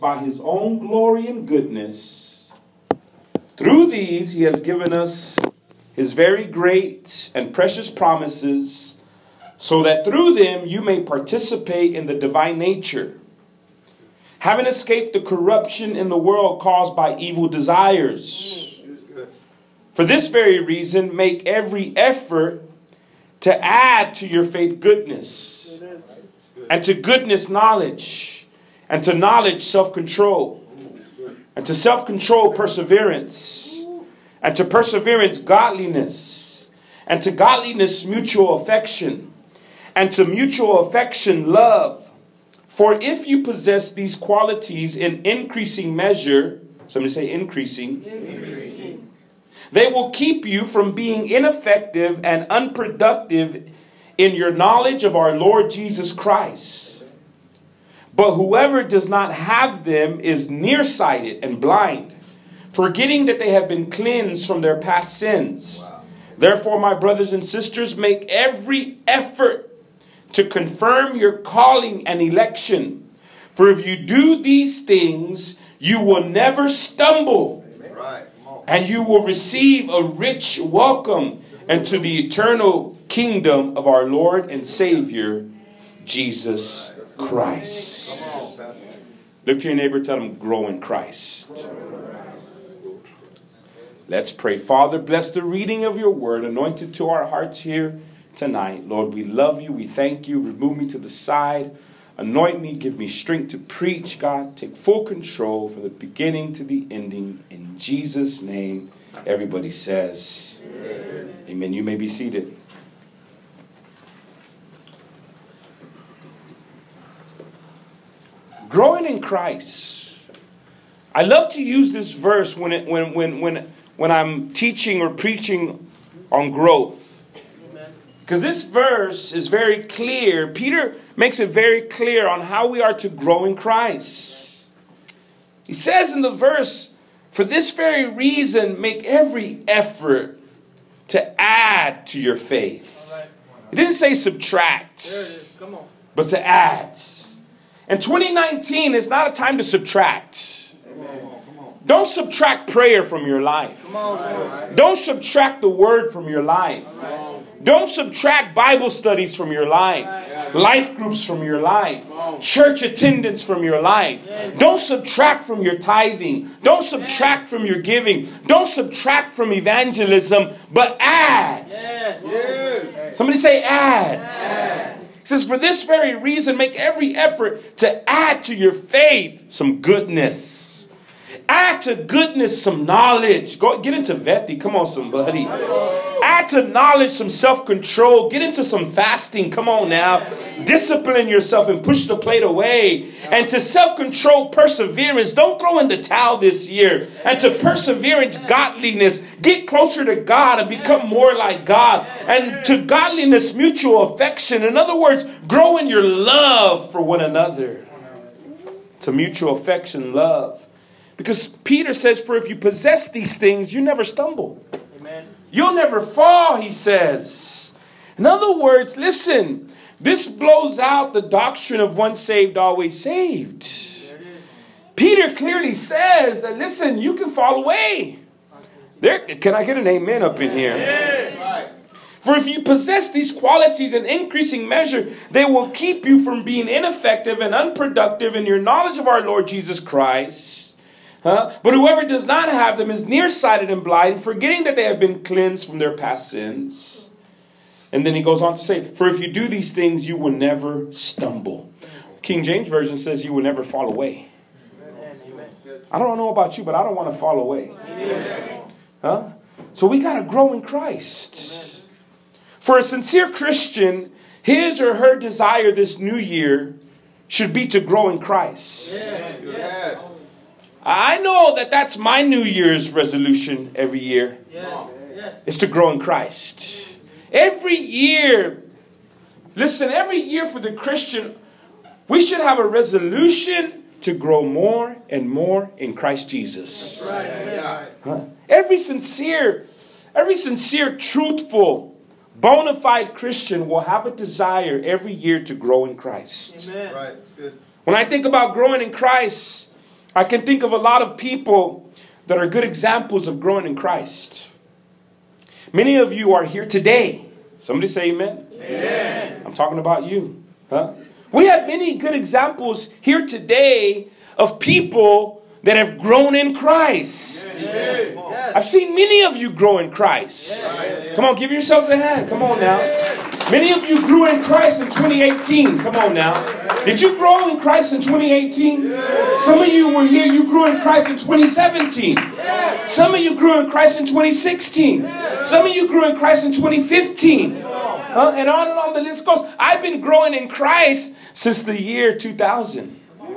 by his own glory and goodness. Through these, he has given us his very great and precious promises, so that through them you may participate in the divine nature, having escaped the corruption in the world caused by evil desires. For this very reason, make every effort to add to your faith goodness, and to goodness knowledge, and to knowledge self-control, and to self-control perseverance, and to perseverance godliness, and to godliness mutual affection, and to mutual affection love. For if you possess these qualities in increasing measure, somebody say increasing, they will keep you from being ineffective and unproductive in your knowledge of our Lord Jesus Christ. But whoever does not have them is nearsighted and blind, forgetting that they have been cleansed from their past sins. Wow. Therefore, my brothers and sisters, make every effort to confirm your calling and election. For if you do these things, you will never stumble. Right. And you will receive a rich welcome into the eternal kingdom of our Lord and Savior, Jesus Christ. Look to your neighbor, tell him, grow in Christ. Let's pray. Father, bless the reading of your word, anointed to our hearts here tonight. Lord, we love you. We thank you. Remove me to the side. Anoint me. Give me strength to preach, God. Take full control from the beginning to the ending. In Jesus' name, everybody says, amen. Amen. You may be seated. Growing in Christ. I love to use this verse when I'm teaching or preaching on growth. Because this verse is very clear. Peter makes it very clear on how we are to grow in Christ. He says in the verse, for this very reason, make every effort to add to your faith. It didn't say subtract, but to add. And 2019 is not a time to subtract. Don't subtract prayer from your life. Don't subtract the word from your life. Don't subtract Bible studies from your life. Life groups from your life. Church attendance from your life. Don't subtract from your tithing. Don't subtract from your giving. Don't subtract from evangelism, but add. Somebody say add. He says, for this very reason, make every effort to add to your faith some goodness. Add to goodness some knowledge. Go get into Vetti. Come on, somebody. Add to knowledge some self-control. Get into some fasting. Come on now. Discipline yourself and push the plate away. And to self-control, perseverance. Don't throw in the towel this year. And to perseverance, godliness. Get closer to God and become more like God. And to godliness, mutual affection. In other words, grow in your love for one another. To mutual affection, love. Because Peter says, for if you possess these things, you never stumble. Amen. You'll never fall, he says. In other words, listen, this blows out the doctrine of once saved, always saved. Peter clearly says that, listen, you can fall away. Can I get an amen up in here? Yeah. For if you possess these qualities in increasing measure, they will keep you from being ineffective and unproductive in your knowledge of our Lord Jesus Christ. But whoever does not have them is nearsighted and blind, forgetting that they have been cleansed from their past sins. And then he goes on to say, for if you do these things, you will never stumble. King James Version says you will never fall away. I don't know about you, but I don't want to fall away. So we got to grow in Christ. For a sincere Christian, his or her desire this new year should be to grow in Christ. Yes. I know that that's my New Year's resolution every year. Is to grow in Christ. Every year, listen, every year for the Christian, we should have a resolution to grow more and more in Christ Jesus. Every sincere, truthful, bona fide Christian will have a desire every year to grow in Christ. Amen. Right. That's good. When I think about growing in Christ, I can think of a lot of people that are good examples of growing in Christ. Many of you are here today. Somebody say amen. Amen. I'm talking about you. Huh? We have many good examples here today of people that have grown in Christ. Yes. I've seen many of you grow in Christ. Yes. Come on, give yourselves a hand. Come on now. Many of you grew in Christ in 2018. Come on now. Did you grow in Christ in 2018? Yes. Some of you were here, you grew in Christ in 2017. Yes. Some of you grew in Christ in 2016. Yes. Some of you grew in Christ in 2015. And on the list goes. I've been growing in Christ since the year 2000.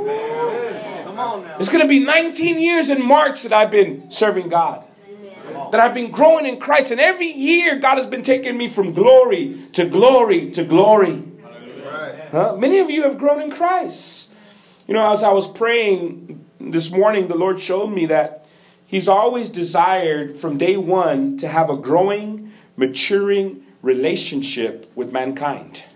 It's going to be 19 years in March that I've been serving God. That I've been growing in Christ. And every year God has been taking me from glory to glory to glory. Many of you have grown in Christ. You know, as I was praying this morning, the Lord showed me that He's always desired from day one to have a growing, maturing relationship with mankind.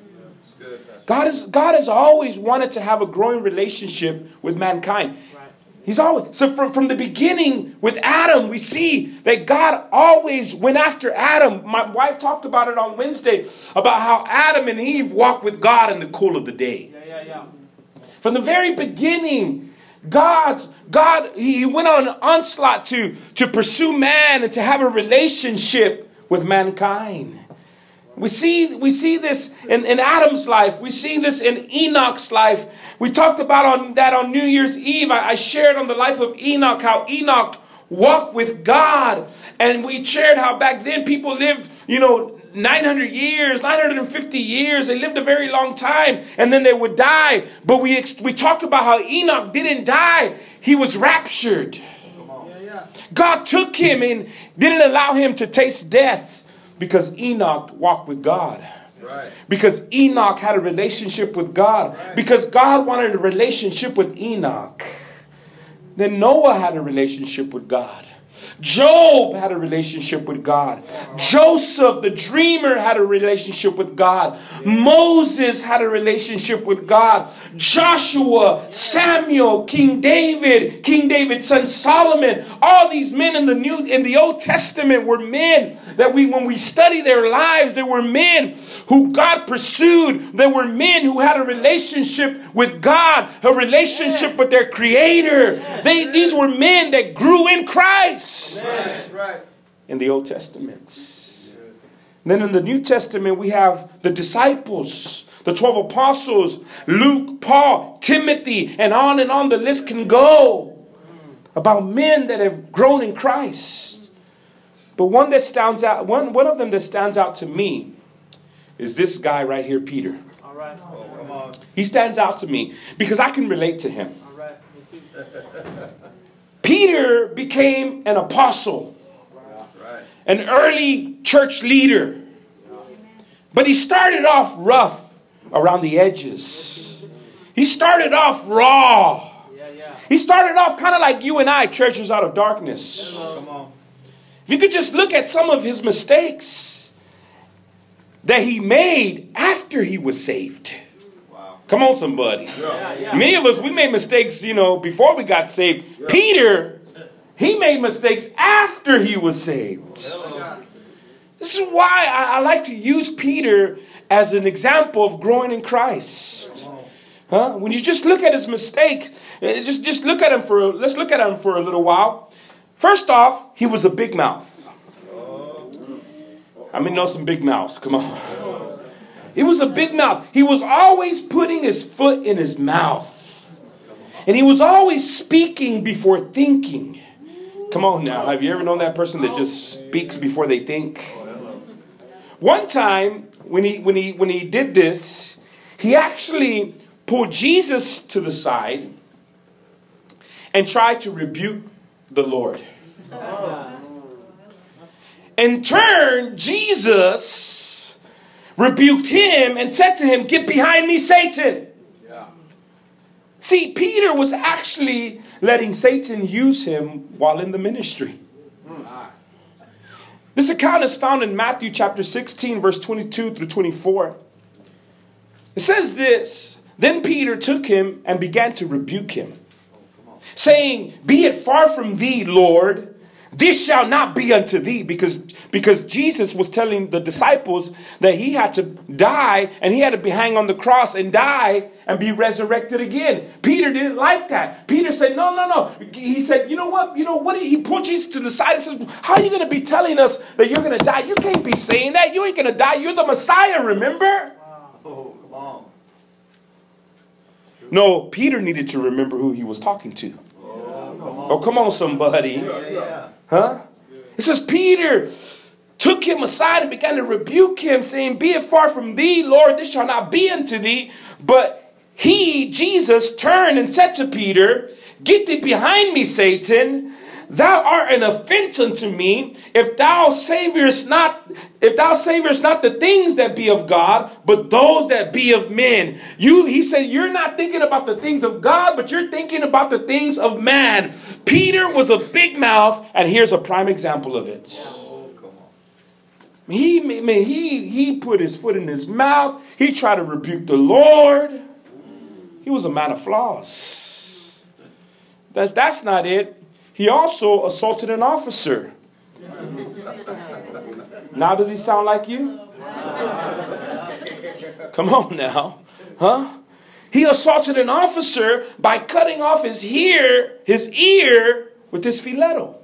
God has always wanted to have a growing relationship with mankind. He's always, so from the beginning with Adam, we see that God always went after Adam. My wife talked about it on Wednesday, about how Adam and Eve walked with God in the cool of the day. From the very beginning, God, He went on an onslaught to pursue man and to have a relationship with mankind. We see this in Adam's life. We see this in Enoch's life. We talked about that on New Year's Eve. I shared on the life of Enoch, how Enoch walked with God. And we shared how back then people lived, 900 years, 950 years. They lived a very long time. And then they would die. But we talked about how Enoch didn't die. He was raptured. God took him and didn't allow him to taste death. Because Enoch walked with God. Right. Because Enoch had a relationship with God. Right. Because God wanted a relationship with Enoch. Then Noah had a relationship with God. Job had a relationship with God. Joseph, the dreamer, had a relationship with God. Moses had a relationship with God. Joshua, Samuel, King David's son Solomon, all these men in the Old Testament were men that when we study their lives, they were men who God pursued. They were men who had a relationship with God, a relationship with their Creator. These were men that grew in Christ. In the Old Testament. Then in the New Testament, we have the disciples, the 12 apostles, Luke, Paul, Timothy, and on the list can go. About men that have grown in Christ. But one that stands out, one of them that stands out to me is this guy right here, Peter. All right. He stands out to me because I can relate to him. All right. Me too. Peter became an apostle, an early church leader. But he started off rough around the edges. He started off raw. He started off kind of like you and I, treasures out of darkness. If you could just look at some of his mistakes that he made after he was saved. Come on, somebody. Many of us, we made mistakes, before we got saved. Peter, he made mistakes after he was saved. This is why I like to use Peter as an example of growing in Christ. When you just look at his mistake, just look at him let's look at him for a little while. First off, he was a big mouth. How many know some big mouths? Come on. He was a big mouth. He was always putting his foot in his mouth. And he was always speaking before thinking. Come on now. Have you ever known that person that just speaks before they think? One time when he did this, he actually pulled Jesus to the side and tried to rebuke the Lord. In turn, Jesus rebuked him and said to him, "Get behind me, Satan." Yeah. See, Peter was actually letting Satan use him while in the ministry. This account is found in Matthew chapter 16, verse 22 through 24. It says this, "Then Peter took him and began to rebuke him. saying, be it far from thee, Lord. This shall not be unto thee, because Jesus was telling the disciples that he had to die and he had to be hang on the cross and die and be resurrected again. Peter didn't like that. Peter said, no. He said, you know what? He pulled Jesus to the side and says, how are you going to be telling us that you're going to die? You can't be saying that. You ain't going to die. You're the Messiah, remember? Oh, come on. No, Peter needed to remember who he was talking to. Oh, come on, somebody. Yeah. Huh? It says Peter took him aside and began to rebuke him, saying, be it far from thee, Lord, this shall not be unto thee. But he, Jesus, turned and said to Peter, get thee behind me, Satan. Thou art an offense unto me, if thou savorest not the things that be of God, but those that be of men. He said, you're not thinking about the things of God, but you're thinking about the things of man. Peter was a big mouth, and here's a prime example of it. He put his foot in his mouth. He tried to rebuke the Lord. He was a man of flaws. That's not it. He also assaulted an officer. Now does he sound like you? Come on now. Huh? He assaulted an officer by cutting off his ear with his stiletto.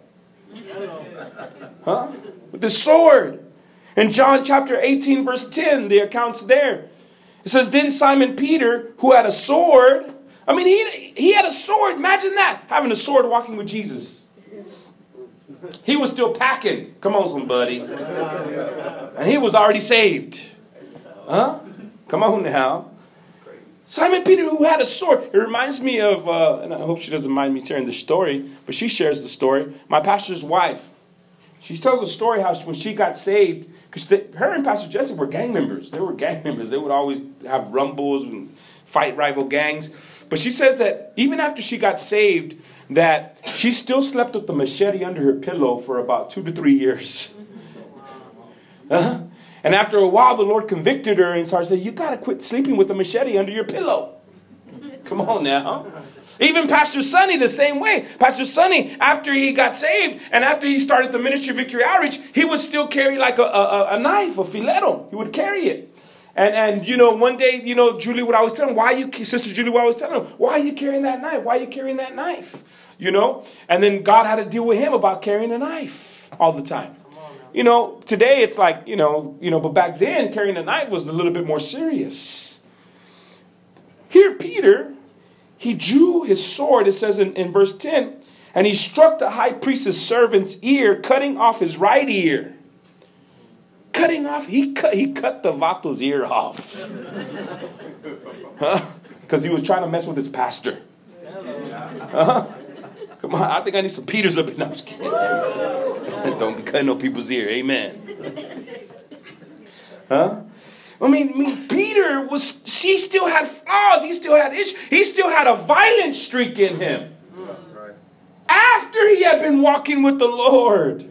Huh? With his sword. In John chapter 18 verse 10, the account's there. It says, then Simon Peter, who had a sword. I mean, he had a sword. Imagine that. Having a sword walking with Jesus. He was still packing. Come on, somebody. And he was already saved. Huh? Come on now. Simon Peter, who had a sword. It reminds me of, and I hope she doesn't mind me sharing the story, but she shares the story. My pastor's wife. She tells a story how when she got saved, because her and Pastor Jesse were gang members. They were gang members. They would always have rumbles and fight rival gangs. But she says that even after she got saved, that she still slept with the machete under her pillow for about 2 to 3 years. And after a while, the Lord convicted her and started saying, you got to quit sleeping with the machete under your pillow. Come on now. Even Pastor Sonny, the same way. Pastor Sonny, after he got saved and after he started the ministry of Victory Outreach, he would still carry like a knife, a filetto. He would carry it. And one day, Julie would always tell him, Sister Julie would always tell him, why are you carrying that knife? Why are you carrying that knife? And then God had to deal with him about carrying a knife all the time. Today it's like, but back then carrying a knife was a little bit more serious. Here, Peter, he drew his sword, it says in verse 10, and he struck the high priest's servant's ear, cutting off his right ear. He cut the vato's ear off. Because he was trying to mess with his pastor. Come on, I think I need some Peters up in there. I'm just kidding. Don't be cutting no people's ear. Amen. I mean, Peter he still had flaws. He still had issues. He still had a violent streak in him. After he had been walking with the Lord.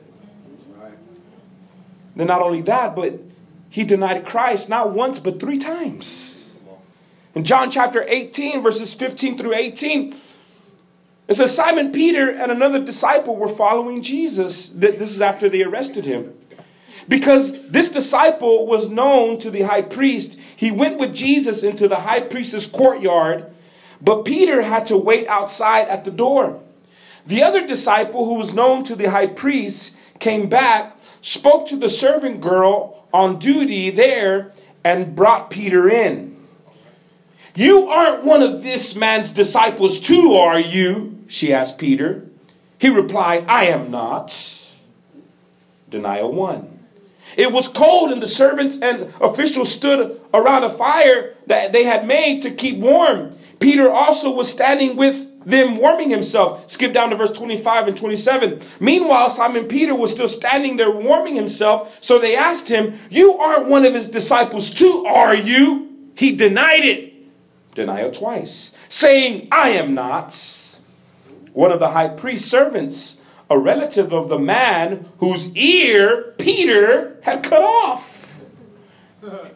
Then not only that, but he denied Christ not once, but 3 times. In John chapter 18, verses 15 through 18, it says, Simon Peter and another disciple were following Jesus. This is after they arrested him. Because this disciple was known to the high priest, he went with Jesus into the high priest's courtyard, but Peter had to wait outside at the door. The other disciple, who was known to the high priest, came back, spoke to the servant girl on duty there, and brought Peter in. You aren't one of this man's disciples too, are you? She asked Peter. He replied, I am not. Denial 1. It was cold and the servants and officials stood around a fire that they had made to keep warm. Peter also was standing with them warming himself. Skip down to verse 25 and 27. Meanwhile, Simon Peter was still standing there warming himself. So they asked him, you aren't one of his disciples too, are you? He denied it. Denial twice. Saying, I am not. One of the high priest's servants, a relative of the man whose ear Peter had cut off. What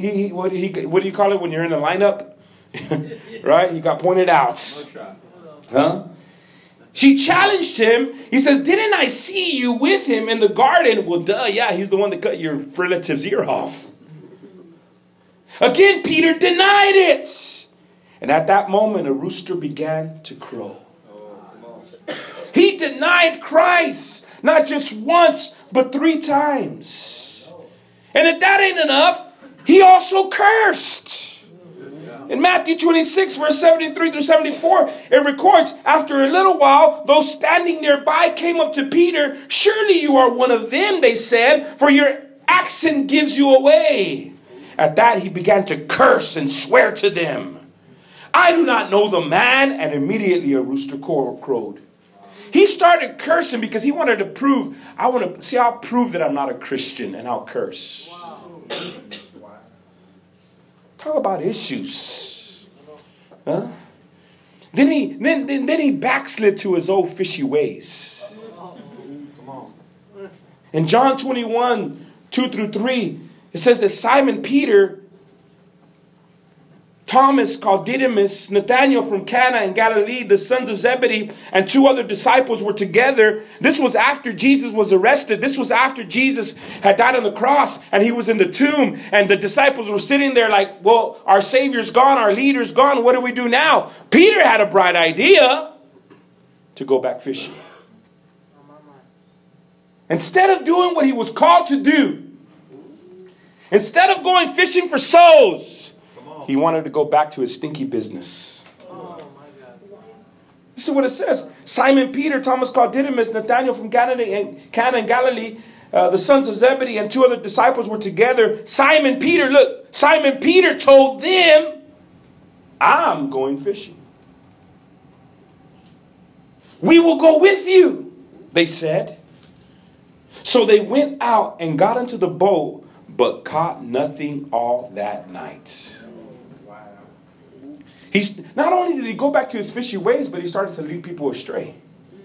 do you call it when you're in a lineup? Right? He got pointed out. Huh? She challenged him. He says, didn't I see you with him in the garden? Well, duh, yeah, he's the one that cut your relative's ear off. Again, Peter denied it. And at that moment, a rooster began to crow. He denied Christ, not just once, but 3 times. And if that ain't enough, he also cursed. In Matthew 26, verse 73 through 74, it records, after a little while, those standing nearby came up to Peter. Surely you are one of them, they said, for your accent gives you away. At that, he began to curse and swear to them. I do not know the man. And immediately a rooster crowed. He started cursing because he wanted to prove, I'll prove that I'm not a Christian, and I'll curse. Talk about issues. Huh? Then he backslid to his old fishy ways. In John 21, 2 through 3, it says that Simon Peter, Thomas called Didymus, Nathanael from Cana in Galilee, the sons of Zebedee, and 2 other disciples were together. This was after Jesus was arrested. This was after Jesus had died on the cross and he was in the tomb. And the disciples were sitting there like, well, our Savior's gone, our leader's gone. What do we do now? Peter had a bright idea to go back fishing. Instead of doing what he was called to do, instead of going fishing for souls, he wanted to go back to his stinky business. This is what it says. Simon Peter, Thomas called Didymus, Nathanael from Cana in Galilee, the sons of Zebedee, and 2 other disciples were together. Simon Peter told them, I'm going fishing. We will go with you, they said. So they went out and got into the boat, but caught nothing all that night. Not only did he go back to his fishy ways, but he started to lead people astray.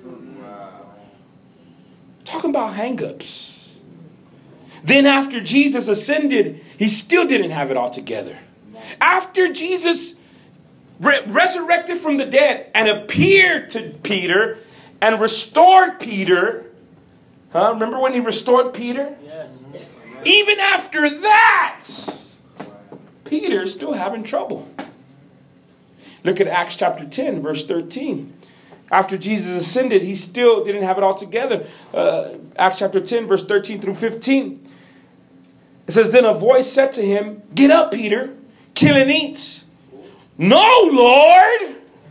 Talking about hang-ups. Then after Jesus ascended, he still didn't have it all together. After Jesus resurrected from the dead and appeared to Peter and restored Peter. Remember when he restored Peter? Yes. Even after that, Peter's still having trouble. Look at Acts chapter 10, verse 13. After Jesus ascended, he still didn't have it all together. Acts chapter 10, verse 13 through 15. It says, then a voice said to him, get up, Peter, kill and eat. No, Lord.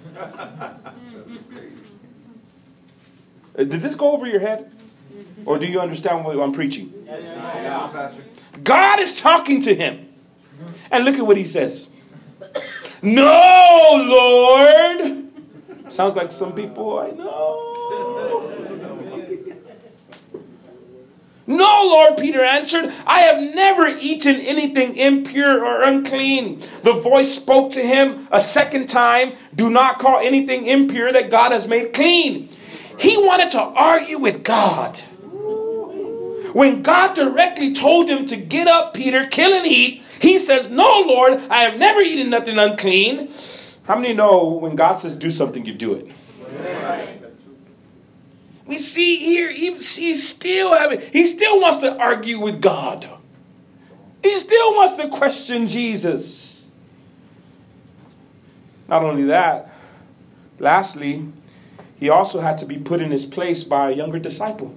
Did this go over your head? Or do you understand what I'm preaching? God is talking to him. And look at what he says. No, Lord. Sounds like some people I know. No, Lord, Peter answered. I have never eaten anything impure or unclean. The voice spoke to him a second time. Do not call anything impure that God has made clean. He wanted to argue with God. When God directly told him to get up, Peter, kill and eat, he says, no, Lord, I have never eaten nothing unclean. How many know when God says do something, you do it? Right. We see here, he still wants to argue with God. He still wants to question Jesus. Not only that, lastly, he also had to be put in his place by a younger disciple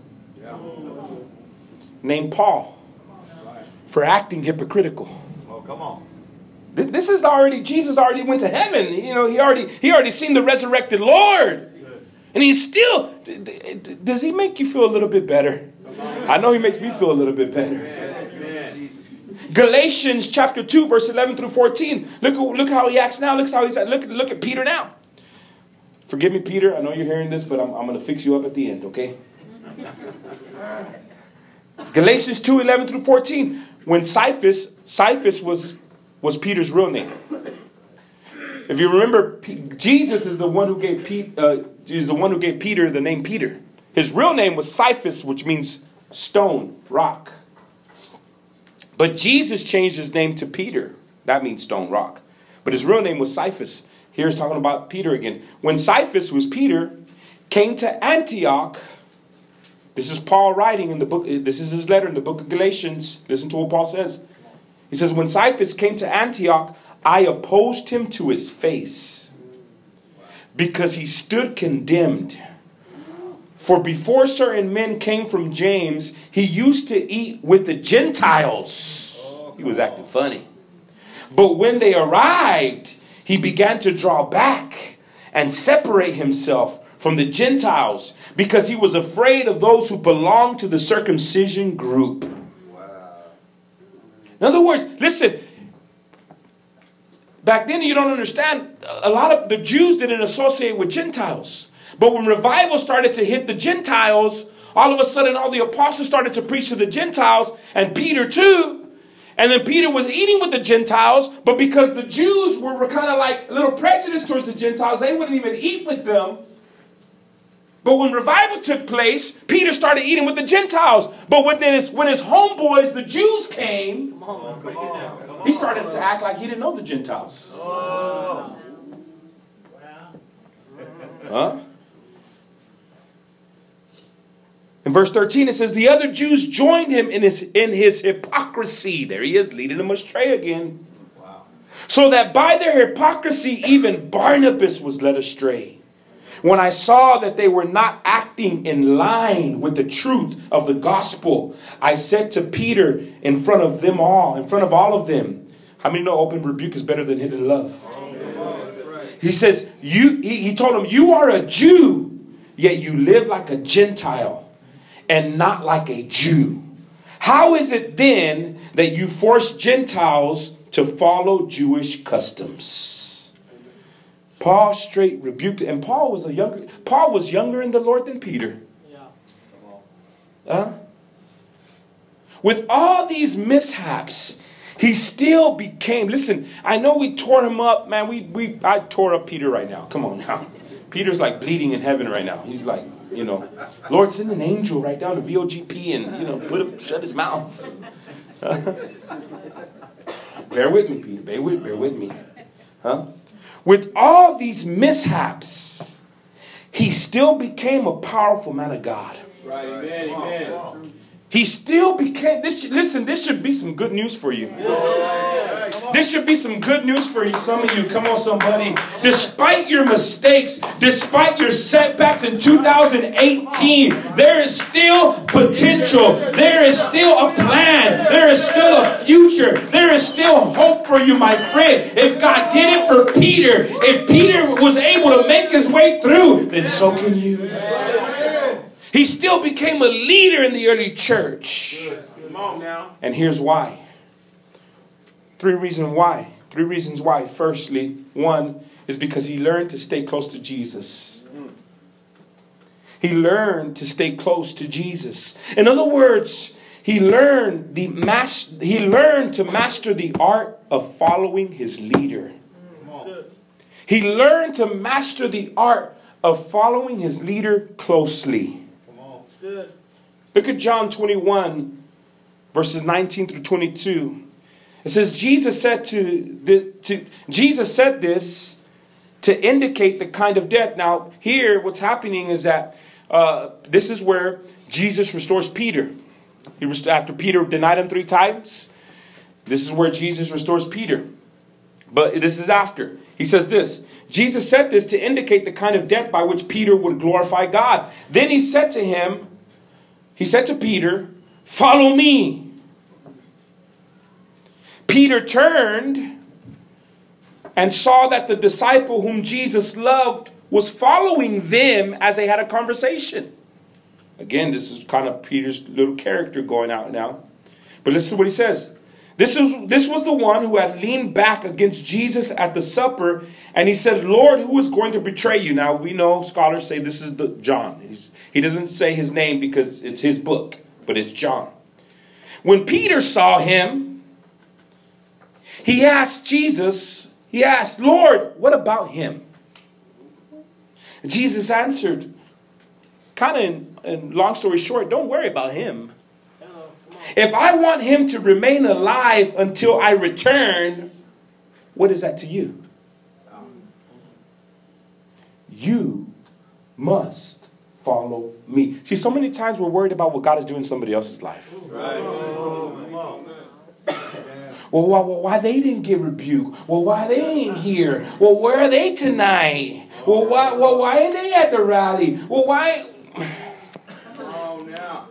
named Paul for acting hypocritical. Oh, come on. This is already, Jesus already went to heaven. You know, he already seen the resurrected Lord. And he's still, does he make you feel a little bit better? I know he makes me feel a little bit better. Galatians chapter 2, verse 11 through 14. Look how he acts now. Look at Peter now. Forgive me, Peter. I know you're hearing this, but I'm going to fix you up at the end, okay? Galatians 2, 11 through 14. When Cephas was Peter's real name. If you remember, Jesus is the one who gave Peter the name Peter. His real name was Cephas, which means stone, rock. But Jesus changed his name to Peter. That means stone, rock. But his real name was Cephas. Here's talking about Peter again. When Cephas, who was Peter, came to Antioch, this is Paul writing in the book, this is his letter in the book of Galatians. Listen to what Paul says. He says, when Cephas came to Antioch, I opposed him to his face because he stood condemned. For before certain men came from James, he used to eat with the Gentiles. He was acting funny. But when they arrived, he began to draw back and separate himself from the Gentiles because he was afraid of those who belonged to the circumcision group. Wow. In other words, listen, back then you don't understand, a lot of the Jews didn't associate with Gentiles. But when revival started to hit the Gentiles, all of a sudden all the apostles started to preach to the Gentiles, and Peter too. And then Peter was eating with the Gentiles, but because the Jews were kind of like a little prejudiced towards the Gentiles, they wouldn't even eat with them. But when revival took place, Peter started eating with the Gentiles. But when his homeboys, the Jews, came, he started to act like he didn't know the Gentiles. Huh? In verse 13 it says, the other Jews joined him in his hypocrisy. There he is, leading them astray again. Wow. So that by their hypocrisy even Barnabas was led astray. When I saw that they were not acting in line with the truth of the gospel, I said to Peter in front of all of them, how many know open rebuke is better than hidden love? He says, he told him, you are a Jew, yet you live like a Gentile and not like a Jew. How is it then that you force Gentiles to follow Jewish customs? Paul straight rebuked it. And Paul was younger in the Lord than Peter. With all these mishaps, he still became, listen, I know we tore him up, man. I tore up Peter right now. Come on now. Peter's like bleeding in heaven right now. He's like, Lord, send an angel right down to VOGP and, shut his mouth. Bear with me, Peter. Bear with me. Huh? With all these mishaps, he still became a powerful man of God. Right, amen. He still became, this should be some good news for you. This should be some good news for you, some of you. Come on, somebody. Despite your mistakes, despite your setbacks in 2018, there is still potential. There is still a plan. There is still a future. There is still hope for you, my friend. If God did it for Peter, if Peter was able to make his way through, then so can you. He still became a leader in the early church. Come on now. And here's why. Three reasons why. Firstly, one is because he learned to stay close to Jesus. He learned to stay close to Jesus. In other words, he learned to master the art of following his leader. He learned to master the art of following his leader closely. Good. Look at John 21, verses 19 through 22. It says, Jesus said this to indicate the kind of death. Now, here, what's happening is that this is where Jesus restores Peter. After Peter denied him 3 times, this is where Jesus restores Peter. But this is after. He says this. Jesus said this to indicate the kind of death by which Peter would glorify God. Then he said to Peter, follow me. Peter turned and saw that the disciple whom Jesus loved was following them as they had a conversation. Again, this is kind of Peter's little character going out now. But listen to what he says. This was the one who had leaned back against Jesus at the supper, and he said, Lord, who is going to betray you? Now, we know scholars say this is John. He doesn't say his name because it's his book, but it's John. When Peter saw him, he asked, Lord, what about him? Jesus answered, kind of in long story short, don't worry about him. If I want him to remain alive until I return, what is that to you? you must follow me. See, so many times we're worried about what God is doing in somebody else's life. Right. Come on. Well, why they didn't get rebuked? Well, why they ain't here? Well, where are they tonight? Well, why ain't they at the rally? Well, why? Come on now.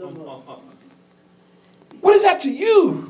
What is that to you?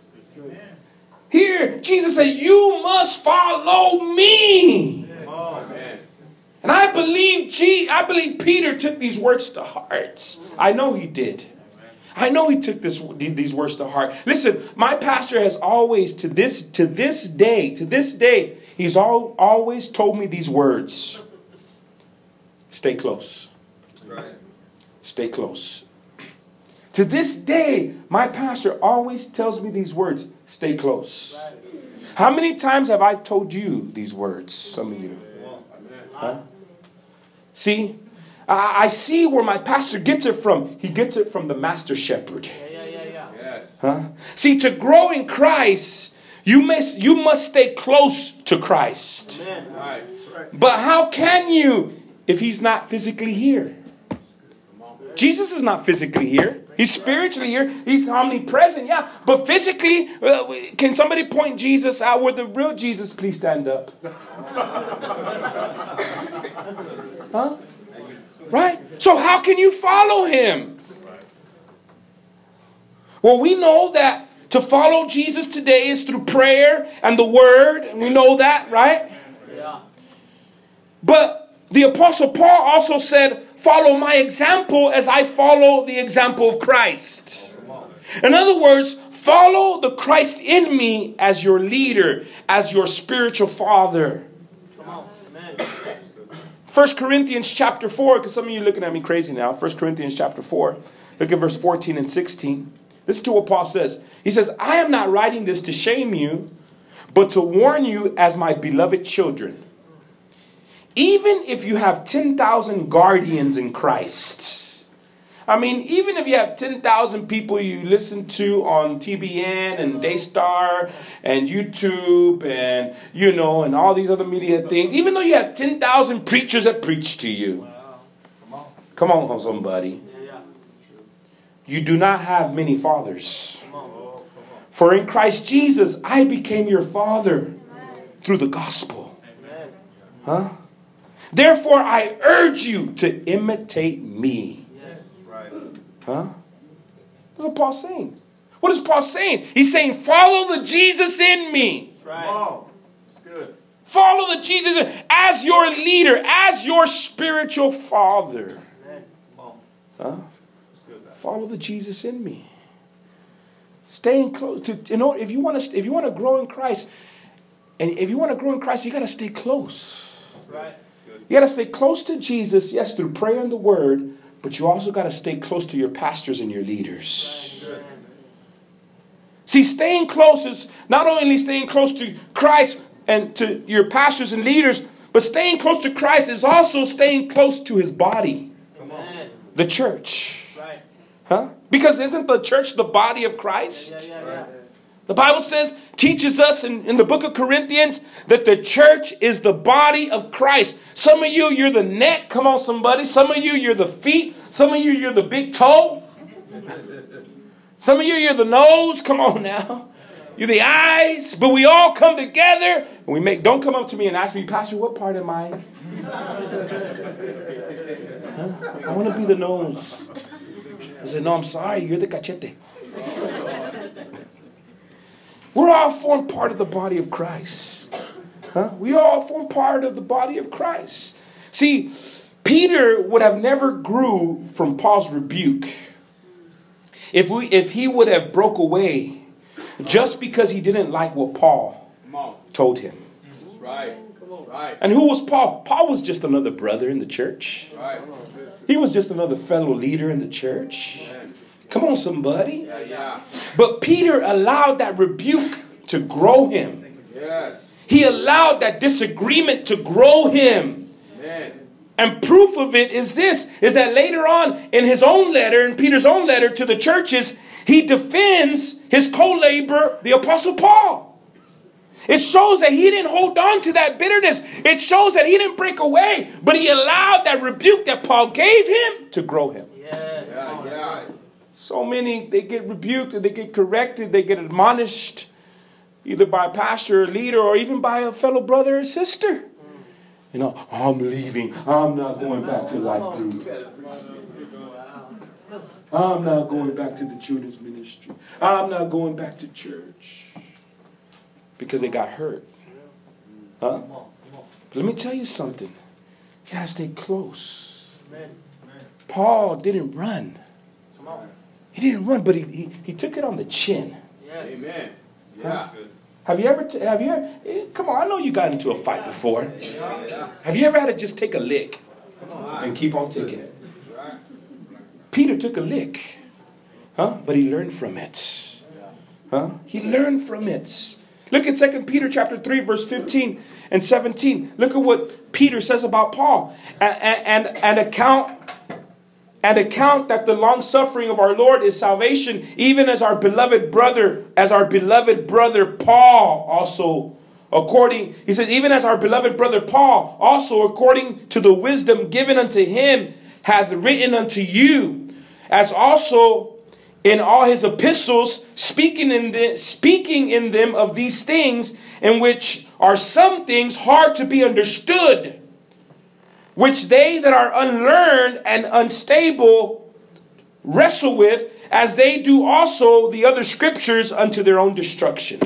Here, Jesus said, you must follow me. And I believe Peter took these words to heart. I know he did. I know he took these words to heart. Listen, my pastor has always, to this day, he's always told me these words. Stay close. Stay close. To this day, my pastor always tells me these words. Stay close. How many times have I told you these words? Some of you. Huh? See? I see where my pastor gets it from. He gets it from the master shepherd. Yes. Huh? See, to grow in Christ, you must stay close to Christ. Amen. Right. But how can you if he's not physically here? Jesus is not physically here. He's spiritually here. He's omnipresent, yeah. But physically, can somebody point Jesus out where the real Jesus? Please stand up. Huh? Right? So how can you follow him? Well, we know that to follow Jesus today is through prayer and the word. And we know that, right? Yeah. But the Apostle Paul also said, follow my example as I follow the example of Christ. In other words, follow the Christ in me as your leader, as your spiritual father. 1 Corinthians chapter 4, because some of you are looking at me crazy now. 1 Corinthians chapter 4. Look at verse 14 and 16. This is what Paul says. He says, I am not writing this to shame you, but to warn you as my beloved children. Even if you have 10,000 guardians in Christ. I mean, even if you have 10,000 people you listen to on TBN and Daystar and YouTube and, and all these other media things. Even though you have 10,000 preachers that preach to you. Come on, somebody. You do not have many fathers. For in Christ Jesus, I became your father through the gospel. Huh? Therefore, I urge you to imitate me. Huh? What is Paul saying? What is Paul saying? He's saying, follow the Jesus in me. Right. That's good. Follow the Jesus as your leader, as your spiritual father. Huh? Follow the Jesus in me. Staying close to, if you want to grow in Christ, and if you want to grow in Christ, you got to stay close. Right. You got to stay close to Jesus, yes, through prayer and the word, but you also got to stay close to your pastors and your leaders. Right. See, staying close is not only staying close to Christ and to your pastors and leaders, but staying close to Christ is also staying close to his body, the church. Right. Huh? Because isn't the church the body of Christ? Yeah. The Bible teaches us in the book of Corinthians that the church is the body of Christ. Some of you, you're the neck. Come on, somebody. Some of you, you're the feet. Some of you, you're the big toe. Some of you, you're the nose. Come on now. You're the eyes. But we all come together and don't come up to me and ask me, Pastor, what part am I? Huh? I want to be the nose. I said, no, I'm sorry. You're the cachete. We're all form part of the body of Christ. Huh? We all form part of the body of Christ. See, Peter would have never grew from Paul's rebuke if he would have broke away just because he didn't like what Paul told him. That's right. Right. And who was Paul? Paul was just another brother in the church. Right. He was just another fellow leader in the church. Come on, somebody. Yeah. But Peter allowed that rebuke to grow him. Yes. He allowed that disagreement to grow him. Amen. And proof of it is that later on in Peter's own letter to the churches, he defends his co-laborer, the Apostle Paul. It shows that he didn't hold on to that bitterness. It shows that he didn't break away, but he allowed that rebuke that Paul gave him to grow him. Yes. Yeah. So many, they get rebuked, and they get corrected, they get admonished, either by a pastor or leader, or even by a fellow brother or sister. You know, I'm leaving. I'm not going back to life group. I'm not going back to the children's ministry. I'm not going back to church. Because they got hurt. Huh? But let me tell you something. You got to stay close. Paul didn't run. He didn't run, but he took it on the chin. Yes. Amen. Yeah. Have you ever, come on, I know you got into a fight before. Have you ever had to just take a lick and keep on ticking? Peter took a lick, but he learned from it. He learned from it. Look at 2 Peter chapter 3, verse 15 and 17. Look at what Peter says about Paul. And account that the long suffering of our Lord is salvation, even as our beloved brother Paul also, he says, even as our beloved brother Paul also, according to the wisdom given unto him, hath written unto you, as also in all his epistles, speaking in them of these things, in which are some things hard to be understood, which they that are unlearned and unstable wrestle with, as they do also the other scriptures unto their own destruction.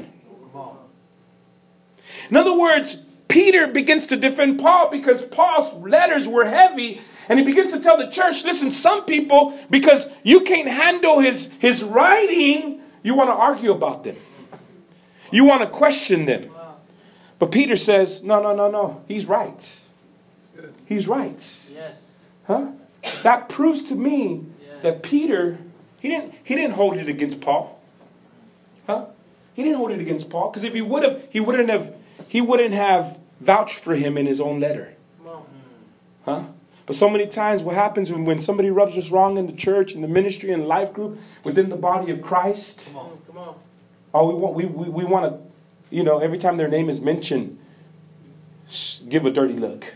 In other words, Peter begins to defend Paul because Paul's letters were heavy, and he begins to tell the church, listen, some people, because you can't handle his writing, you want to argue about them. You want to question them. But Peter says, no, he's right. He's right. Yes. Huh? That proves to me that Peter, he didn't hold it against Paul. Huh? He didn't hold it against Paul, because if he would have, he wouldn't have vouched for him in his own letter. Huh? But so many times what happens when somebody rubs us wrong in the church, in the ministry, in the life group, within the body of Christ, Come on. oh, we want to, you know, every time their name is mentioned, give a dirty look.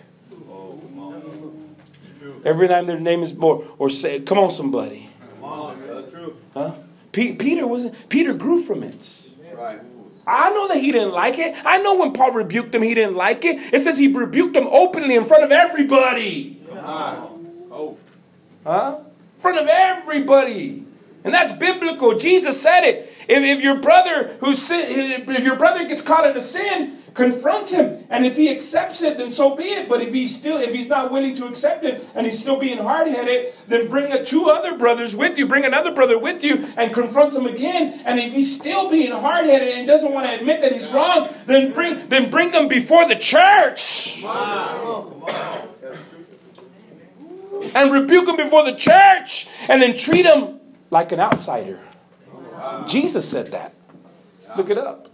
Every time their name is or say, come on, somebody. Come on, that's true. Huh? Peter grew from it. That's right. I know that he didn't like it. I know when Paul rebuked him, he didn't like it. It says he rebuked him openly in front of everybody. Oh. Huh? In front of everybody. And that's biblical. Jesus said it. If your brother if your brother gets caught in a sin, confront him. And if he accepts it, then so be it. But if he's not willing to accept it and he's still being hard-headed, then bring two other brothers with you. Bring another brother with you and confront him again. And if he's still being hard-headed and doesn't want to admit that he's wrong, then bring them before the church. Wow. And rebuke him before the church. And then treat him like an outsider. Wow. Jesus said that. Look it up.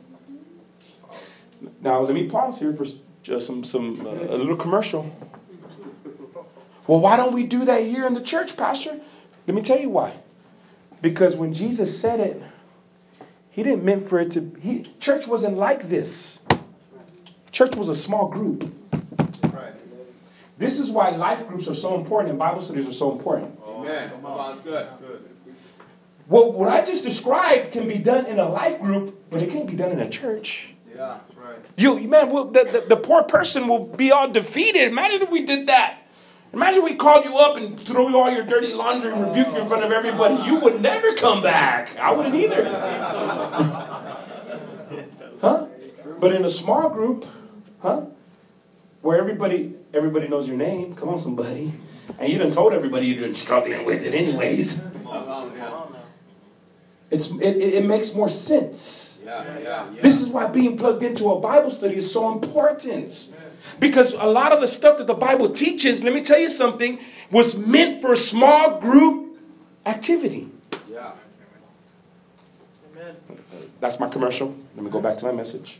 Now, let me pause here for just a little commercial. Well, why don't we do that here in the church, Pastor? Let me tell you why. Because when Jesus said it, he didn't mean for it to... church wasn't like this. Church was a small group. Right. This is why life groups are so important and Bible studies are so important. Amen. Come on, it's good. Well, what I just described can be done in a life group, but it can't be done in a church. Yeah, that's right. The poor person will be all defeated. Imagine if we did that. Imagine we called you up and threw all your dirty laundry and rebuked you in front of everybody. You would never come back. I wouldn't either. Huh? But in a small group, where everybody knows your name. Come on, somebody. And you done told everybody you've been struggling with it anyways. It makes more sense. Yeah. This is why being plugged into a Bible study is so important. Because a lot of the stuff that the Bible teaches, let me tell you something, was meant for a small group activity. Yeah. Amen. That's my commercial. Let me go back to my message.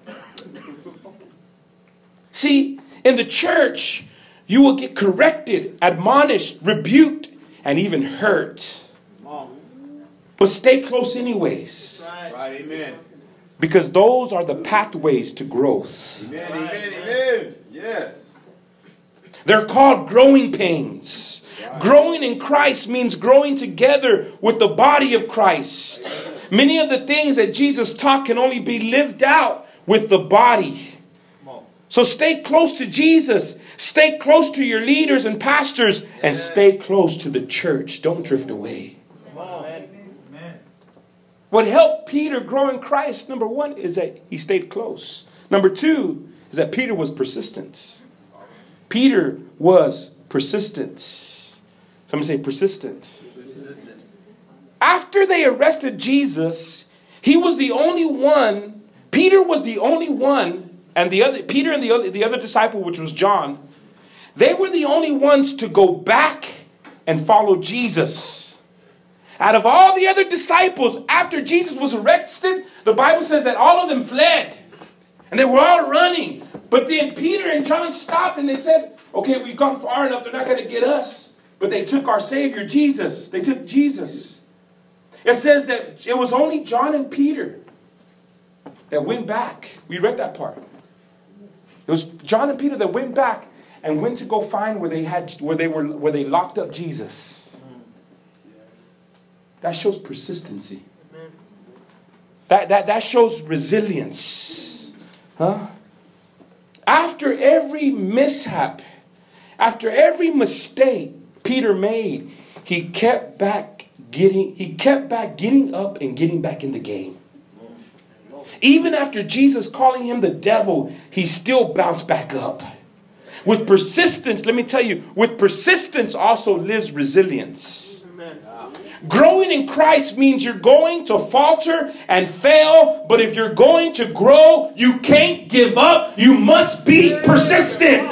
See, in the church, you will get corrected, admonished, rebuked, and even hurt. But stay close anyways. Right, amen. Because those are the pathways to growth. Amen, amen, amen. Yes. They're called growing pains. Growing in Christ means growing together with the body of Christ. Many of the things that Jesus taught can only be lived out with the body. So stay close to Jesus. Stay close to your leaders and pastors. And stay close to the church. Don't drift away. What helped Peter grow in Christ, number one, is that he stayed close. Number two is that Peter was persistent. Peter was persistent. Somebody say persistent. After they arrested Jesus, he was the only one. Peter was the only one, and the other Peter and the other disciple, which was John, they were the only ones to go back and follow Jesus. Out of all the other disciples, after Jesus was arrested, the Bible says that all of them fled. And they were all running. But then Peter and John stopped and they said, okay, we've gone far enough. They're not going to get us. But they took our Savior, Jesus. They took Jesus. It says that it was only John and Peter that went back. We read that part. It was John and Peter that went back and went to go find where they locked up Jesus. That shows persistency. That shows resilience. Huh? After every mishap, after every mistake Peter made, he kept back getting up and getting back in the game. Even after Jesus calling him the devil, he still bounced back up. With persistence, let me tell you, with persistence also lives resilience. Amen. Growing in Christ means you're going to falter and fail, but if you're going to grow, you can't give up. You must be persistent.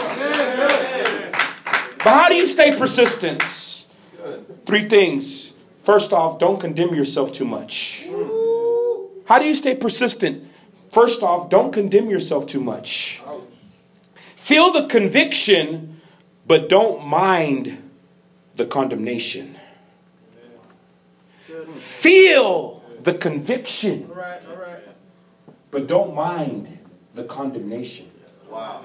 But how do you stay persistent? 3 things. First off, don't condemn yourself too much. How do you stay persistent? First off, don't condemn yourself too much. Feel the conviction, but don't mind the condemnation. Feel the conviction, but don't mind the condemnation. Wow.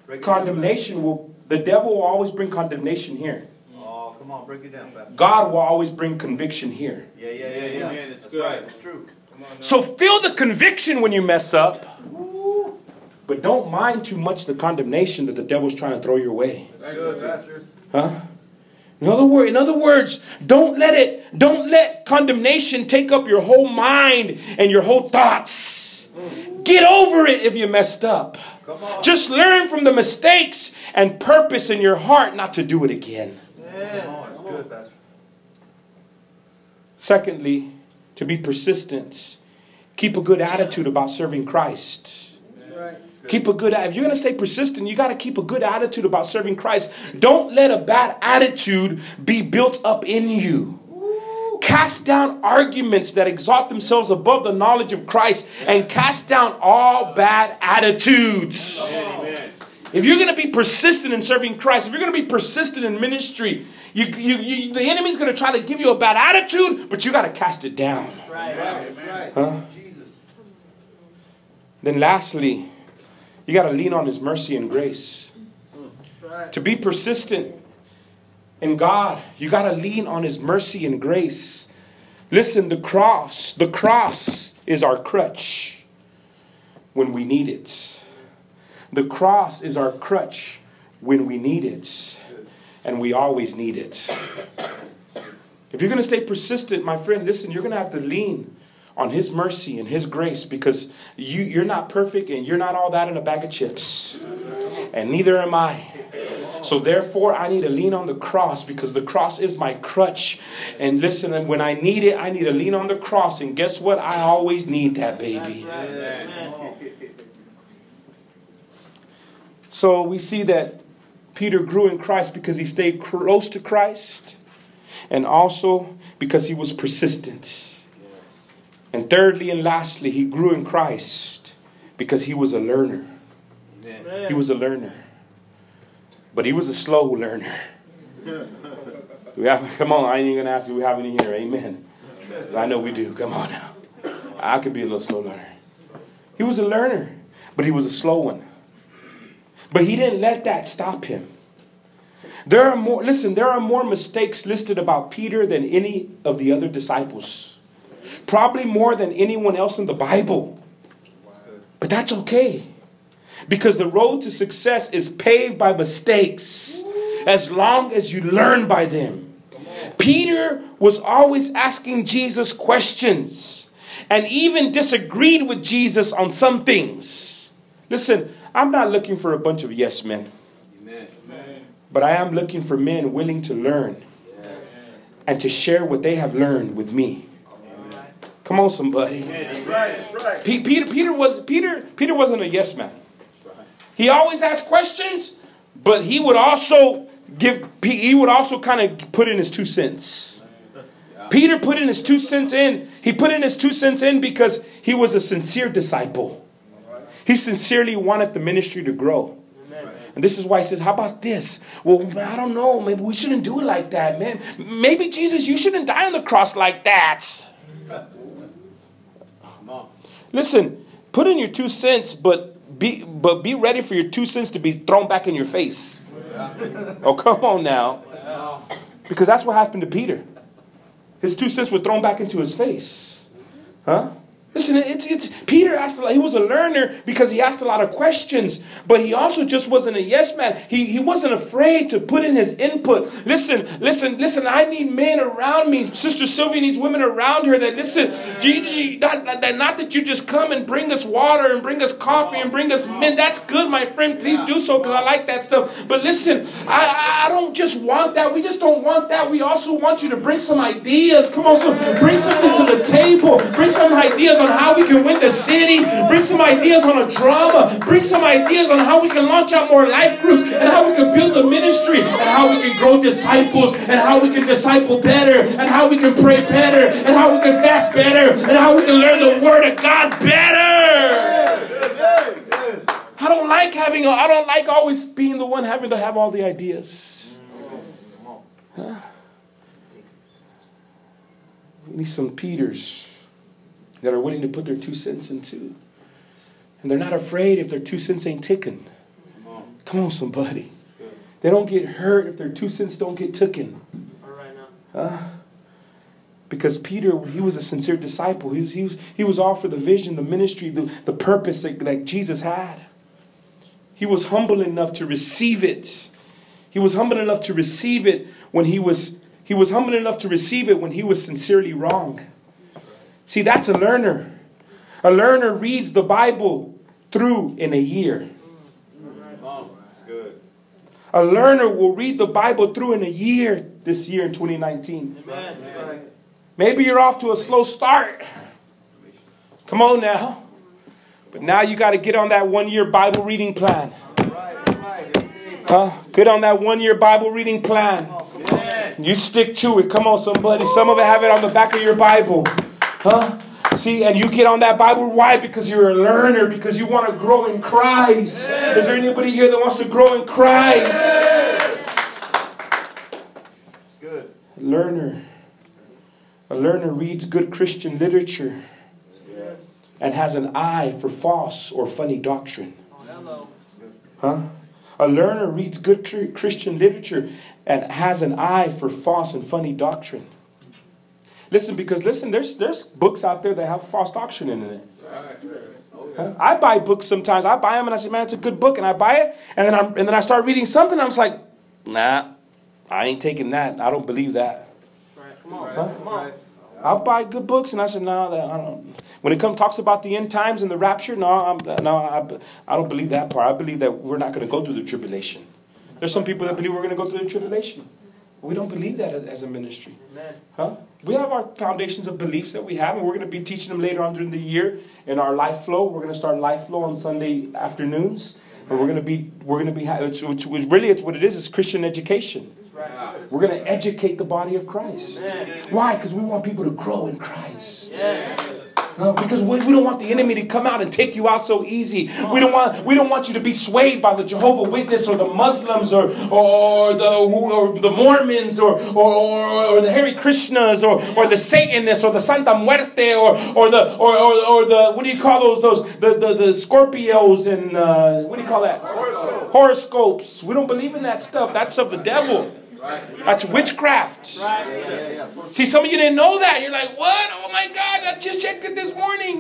The devil will always bring condemnation here. Oh, come on, break it down, Pastor. God will always bring conviction here. Yeah. Amen. It's good. Right. It's true. So feel the conviction when you mess up, but don't mind too much the condemnation that the devil's trying to throw your way. That's good, Pastor. Huh? In other words, don't let condemnation take up your whole mind and your whole thoughts. Get over it if you messed up. Just learn from the mistakes and purpose in your heart not to do it again. That's good, Pastor. Secondly, to be persistent, keep a good attitude about serving Christ. If you're going to stay persistent, you got to keep a good attitude about serving Christ. Don't let a bad attitude be built up in you. Cast down arguments that exalt themselves above the knowledge of Christ, and cast down all bad attitudes. Amen. If you're going to be persistent in serving Christ, if you're going to be persistent in ministry, the enemy's going to try to give you a bad attitude, but you got to cast it down. Right. Huh? Then lastly, you got to lean on His mercy and grace. To be persistent in God, you got to lean on His mercy and grace. Listen, the cross is our crutch when we need it. The cross is our crutch when we need it. And we always need it. If you're going to stay persistent, my friend, listen, you're going to have to lean on His mercy and His grace, because you're not perfect and you're not all that in a bag of chips. And neither am I. So therefore, I need to lean on the cross, because the cross is my crutch. And listen, when I need it, I need to lean on the cross. And guess what? I always need that, baby. So we see that Peter grew in Christ because he stayed close to Christ, and also because he was persistent. And thirdly and lastly, he grew in Christ because he was a learner. Amen. He was a learner. But he was a slow learner. Come on, I ain't even going to ask if we have any here. Amen. I know we do. Come on now. I could be a little slow learner. He was a learner, but he was a slow one. But he didn't let that stop him. There are more mistakes listed about Peter than any of the other disciples. Probably more than anyone else in the Bible. But that's okay. Because the road to success is paved by mistakes, as long as you learn by them. Peter was always asking Jesus questions and even disagreed with Jesus on some things. Listen, I'm not looking for a bunch of yes men. Amen. But I am looking for men willing to learn and to share what they have learned with me. Amen. Come on, somebody. That's right. Peter wasn't a yes man. He always asked questions, but he would also kind of put in his 2 cents. Peter put in his 2 cents in. He put in his 2 cents in because he was a sincere disciple. He sincerely wanted the ministry to grow. And this is why he says, how about this? Well, I don't know. Maybe we shouldn't do it like that, man. Maybe, Jesus, you shouldn't die on the cross like that. Listen, put in your 2 cents, but be ready for your 2 cents to be thrown back in your face. Oh, come on now. Because that's what happened to Peter. His 2 cents were thrown back into his face. Huh? Listen, it's Peter asked a lot. He was a learner because he asked a lot of questions, but he also just wasn't a yes man. He wasn't afraid to put in his input. Listen. I need men around me. Sister Sylvia needs women around her that listen. Not that you just come and bring us water and bring us coffee and bring us men. That's good, my friend. Please do so because I like that stuff. But listen, I don't just want that. We just don't want that. We also want you to bring some ideas. Come on, bring something to the table. Bring some ideas on how we can win the city. Bring some ideas on a drama. Bring some ideas on how we can launch out more life groups and how we can build a ministry and how we can grow disciples and how we can disciple better and how we can pray better and how we can fast better and how we can learn the Word of God better. I don't like always being the one having to have all the ideas. Huh? We need some Peters that are willing to put their 2 cents in too. And they're not afraid if their 2 cents ain't taken. Come on, somebody. They don't get hurt if their 2 cents don't get taken. All right now. Because Peter, he was a sincere disciple. He was all for the vision, the ministry, the purpose that Jesus had. He was humble enough to receive it. He was humble enough to receive it when he was humble enough to receive it when he was sincerely wrong. See, that's a learner. A learner reads the Bible through in a year. A learner will read the Bible through in a year this year in 2019. Amen. Maybe you're off to a slow start. Come on now. But now you got to get on that 1-year Bible reading plan. Get on that 1-year Bible reading plan. You stick to it. Come on, somebody. Some of it have it on the back of your Bible. See, and you get on that Bible. Why? Because you're a learner. Because you want to grow in Christ. Is there anybody here that wants to grow in Christ? It's good. A learner reads good Christian literature and has an eye for false or funny doctrine. A learner reads good Christian literature and has an eye for false and funny doctrine. Listen, there's books out there that have false doctrine in it. I buy books sometimes. I buy them and I say, man, it's a good book, and I buy it, and then I start reading something. And I'm just like, nah, I ain't taking that. I don't believe that. Right, come on. I'll buy good books, and I said, no, I don't. When it talks about the end times and the rapture, I don't believe that part. I believe that we're not going to go through the tribulation. There's some people that believe we're going to go through the tribulation. We don't believe that as a ministry. We have our foundations of beliefs that we have, and we're going to be teaching them later on during the year in our Life Flow. We're going to start Life Flow on Sunday afternoons, and it's what it is. It's Christian education. We're going to educate the body of Christ. Why? Because we want people to grow in Christ. Because we don't want the enemy to come out and take you out so easy. We don't want you to be swayed by the Jehovah's Witness or the Muslims or the Mormons or the Hare Krishnas or the Satanists or the Santa Muerte or the what do you call those the Scorpios and what do you call that? Horoscopes. We don't believe in that stuff. That's of the devil. That's witchcraft. See, some of you didn't know that. You're like, what? Oh my God, I just checked it this morning.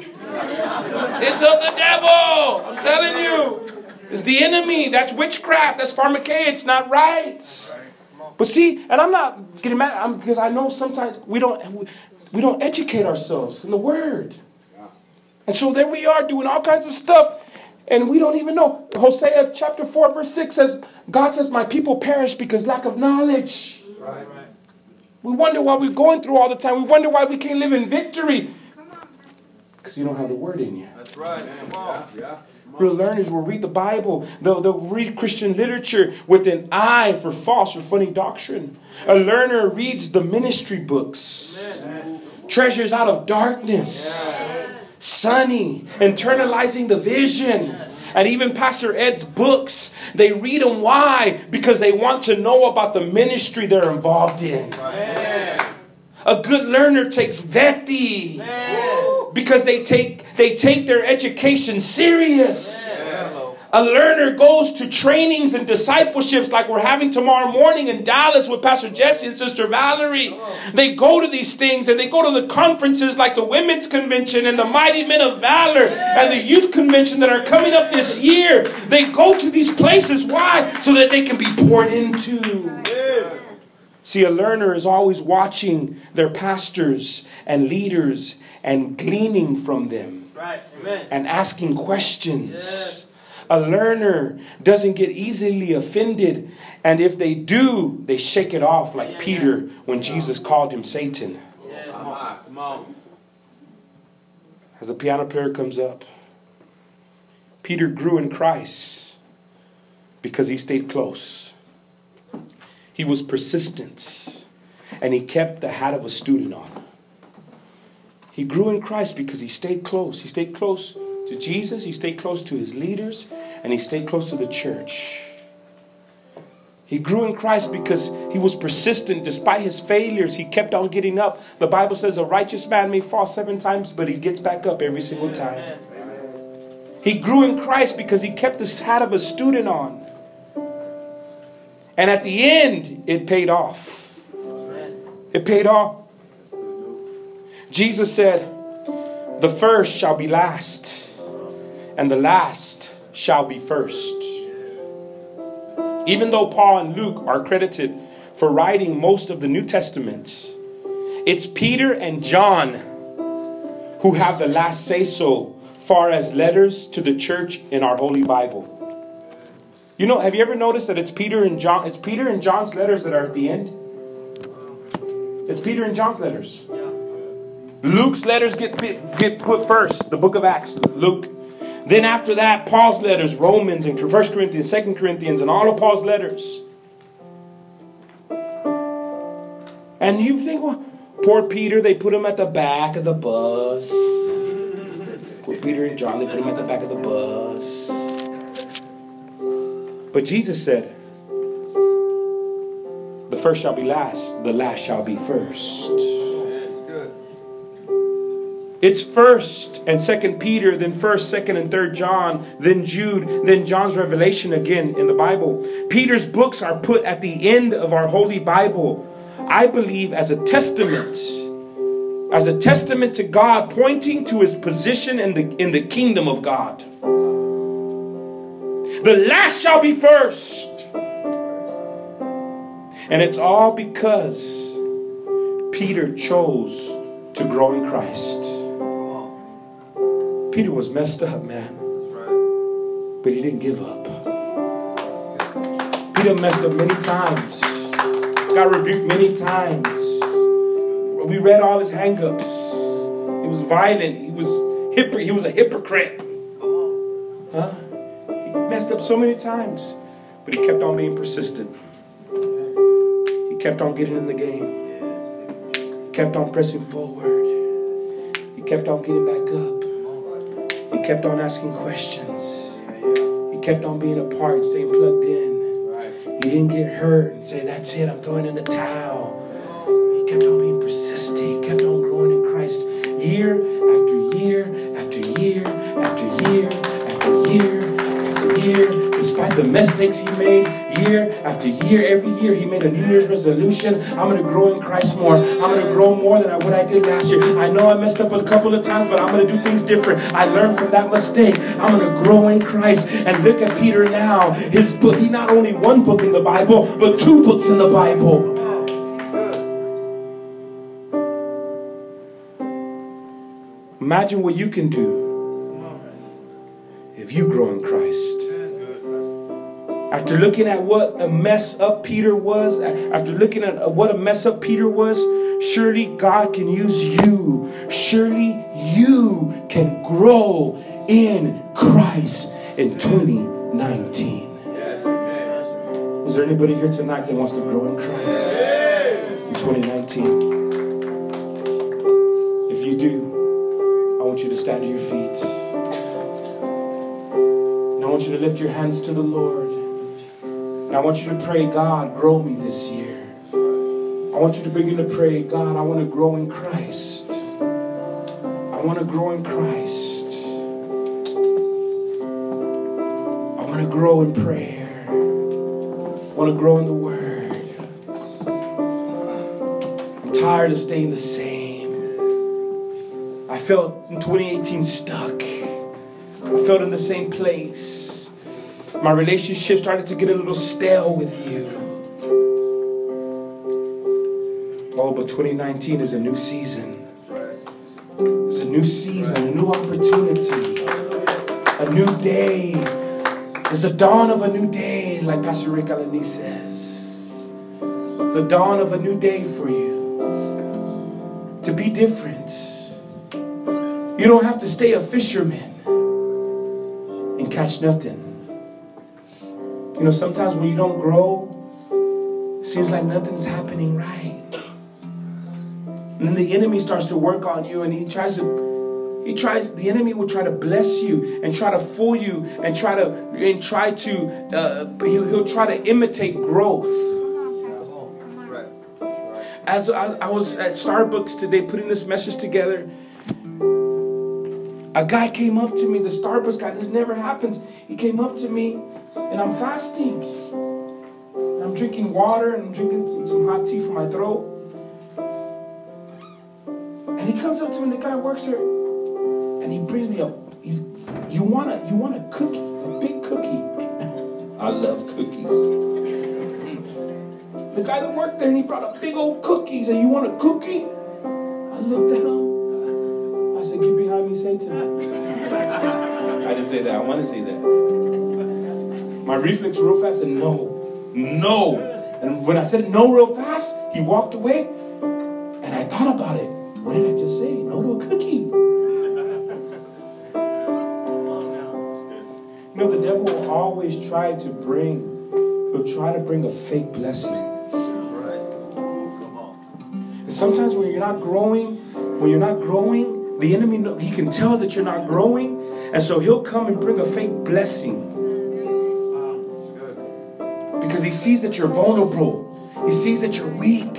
It's of the devil. I'm telling you. It's the enemy. That's witchcraft. That's pharmakeia. It's not right. But see, and I'm not getting mad because I know sometimes we don't educate ourselves in the Word. And so there we are doing all kinds of stuff. And we don't even know. Hosea chapter 4 verse 6 says, God says, my people perish because lack of knowledge. Right. We wonder why we're going through all the time. We wonder why we can't live in victory. Because you don't have the Word in you. That's right. Come on. Yeah. Real learners will read the Bible. They'll read Christian literature with an eye for false or funny doctrine. A learner reads the ministry books. Amen. Treasures out of darkness. Yeah. Sunny, internalizing the vision. And even Pastor Ed's books, they read them. Why? Because they want to know about the ministry they're involved in. Amen. A good learner takes Veti. Amen. Because they take their education serious. Amen. A learner goes to trainings and discipleships like we're having tomorrow morning in Dallas with Pastor Jesse and Sister Valerie. They go to these things and they go to the conferences like the Women's Convention and the Mighty Men of Valor and the Youth Convention that are coming up this year. They go to these places. Why? So that they can be poured into. See, a learner is always watching their pastors and leaders and gleaning from them. Right. Amen. And asking questions. Yes. A learner doesn't get easily offended. And if they do, they shake it off like Peter when Jesus called him Satan. Come on. As the piano player comes up, Peter grew in Christ because he stayed close. He was persistent. And he kept the hat of a student on. He grew in Christ because he stayed close. He stayed close to Jesus, he stayed close to his leaders, and he stayed close to the church. He grew in Christ because he was persistent. Despite his failures, he kept on getting up. The Bible says a righteous man may fall 7 times, but he gets back up every single time. He grew in Christ because he kept this hat of a student on. And at the end, it paid off. It paid off. Jesus said, the first shall be last, and the last shall be first. Even though Paul and Luke are credited for writing most of the New Testament, it's Peter and John who have the last say-so far as letters to the church in our Holy Bible. You know, have you ever noticed that it's Peter and John? It's Peter and John's letters that are at the end. It's Peter and John's letters. Luke's letters get put first. The book of Acts, Luke. Then after that, Paul's letters, Romans and 1 Corinthians, 2 Corinthians, and all of Paul's letters. And you think, well, poor Peter, they put him at the back of the bus. Poor Peter and John, they put him at the back of the bus. But Jesus said, the first shall be last, the last shall be first. It's 1st and 2nd Peter, then 1st, 2nd, and 3rd John, then Jude, then John's Revelation again in the Bible. Peter's books are put at the end of our Holy Bible, I believe, as a testament to God, pointing to his position in the kingdom of God. The last shall be first. And it's all because Peter chose to grow in Christ. Peter was messed up, man. But he didn't give up. Peter messed up many times. Got rebuked many times. We read all his hang-ups. He was violent. He was a hypocrite. Huh? He messed up so many times. But he kept on being persistent. He kept on getting in the game. He kept on pressing forward. He kept on getting back up. He kept on asking questions. He kept on being a part, staying plugged in. He didn't get hurt and say, that's it, I'm throwing in the towel. He kept on being persistent. He kept on growing in Christ year after year after year after year after year after year. Despite the mistakes he made year after year, every year he made a New Year's resolution. I'm going to grow in Christ more. I'm going to grow more than what I did last year. I know I messed up a couple of times, but I'm going to do things different. I learned from that mistake. I'm going to grow in Christ. And look at Peter now. His book, he not only one book in the Bible, but 2 books in the Bible. Imagine what you can do if you grow in Christ. After looking at what a mess up Peter was, after looking at what a mess up Peter was, surely God can use you. Surely you can grow in Christ in 2019. Yes, amen. Is there anybody here tonight that wants to grow in Christ in 2019? If you do, I want you to stand to your feet. And I want you to lift your hands to the Lord. And I want you to pray, God, grow me this year. I want you to begin to pray, God, I want to grow in Christ. I want to grow in Christ. I want to grow in prayer. I want to grow in the Word. I'm tired of staying the same. I felt in 2018 stuck. I felt in the same place. My relationship started to get a little stale with you. Oh, but 2019 is a new season. It's a new season, a new opportunity, a new day. It's the dawn of a new day, like Pastor Rick Alani says. It's the dawn of a new day for you. To be different. You don't have to stay a fisherman and catch nothing. You know, sometimes when you don't grow, it seems like nothing's happening right. And then the enemy starts to work on you, and the enemy will try to bless you and try to fool you and he'll try to imitate growth. As I was at Starbucks today putting this message together, a guy came up to me, the Starbucks guy, this never happens. He came up to me, and I'm fasting. I'm drinking water, and I'm drinking some hot tea for my throat. And he comes up to me, the guy works there, and he brings me you want a cookie, a big cookie. I love cookies. The guy that worked there, and he brought a big old cookie. He said, you want a cookie? I looked at him. I said, get behind me, Satan. I didn't say that. I want to say that. My reflex real fast said, no. No. And when I said no real fast, he walked away. And I thought about it. What did I just say? No to a cookie. You know, the devil will always try to bring a fake blessing. And sometimes when you're not growing, the enemy, he can tell that you're not growing, and so he'll come and bring a fake blessing. Because he sees that you're vulnerable. He sees that you're weak.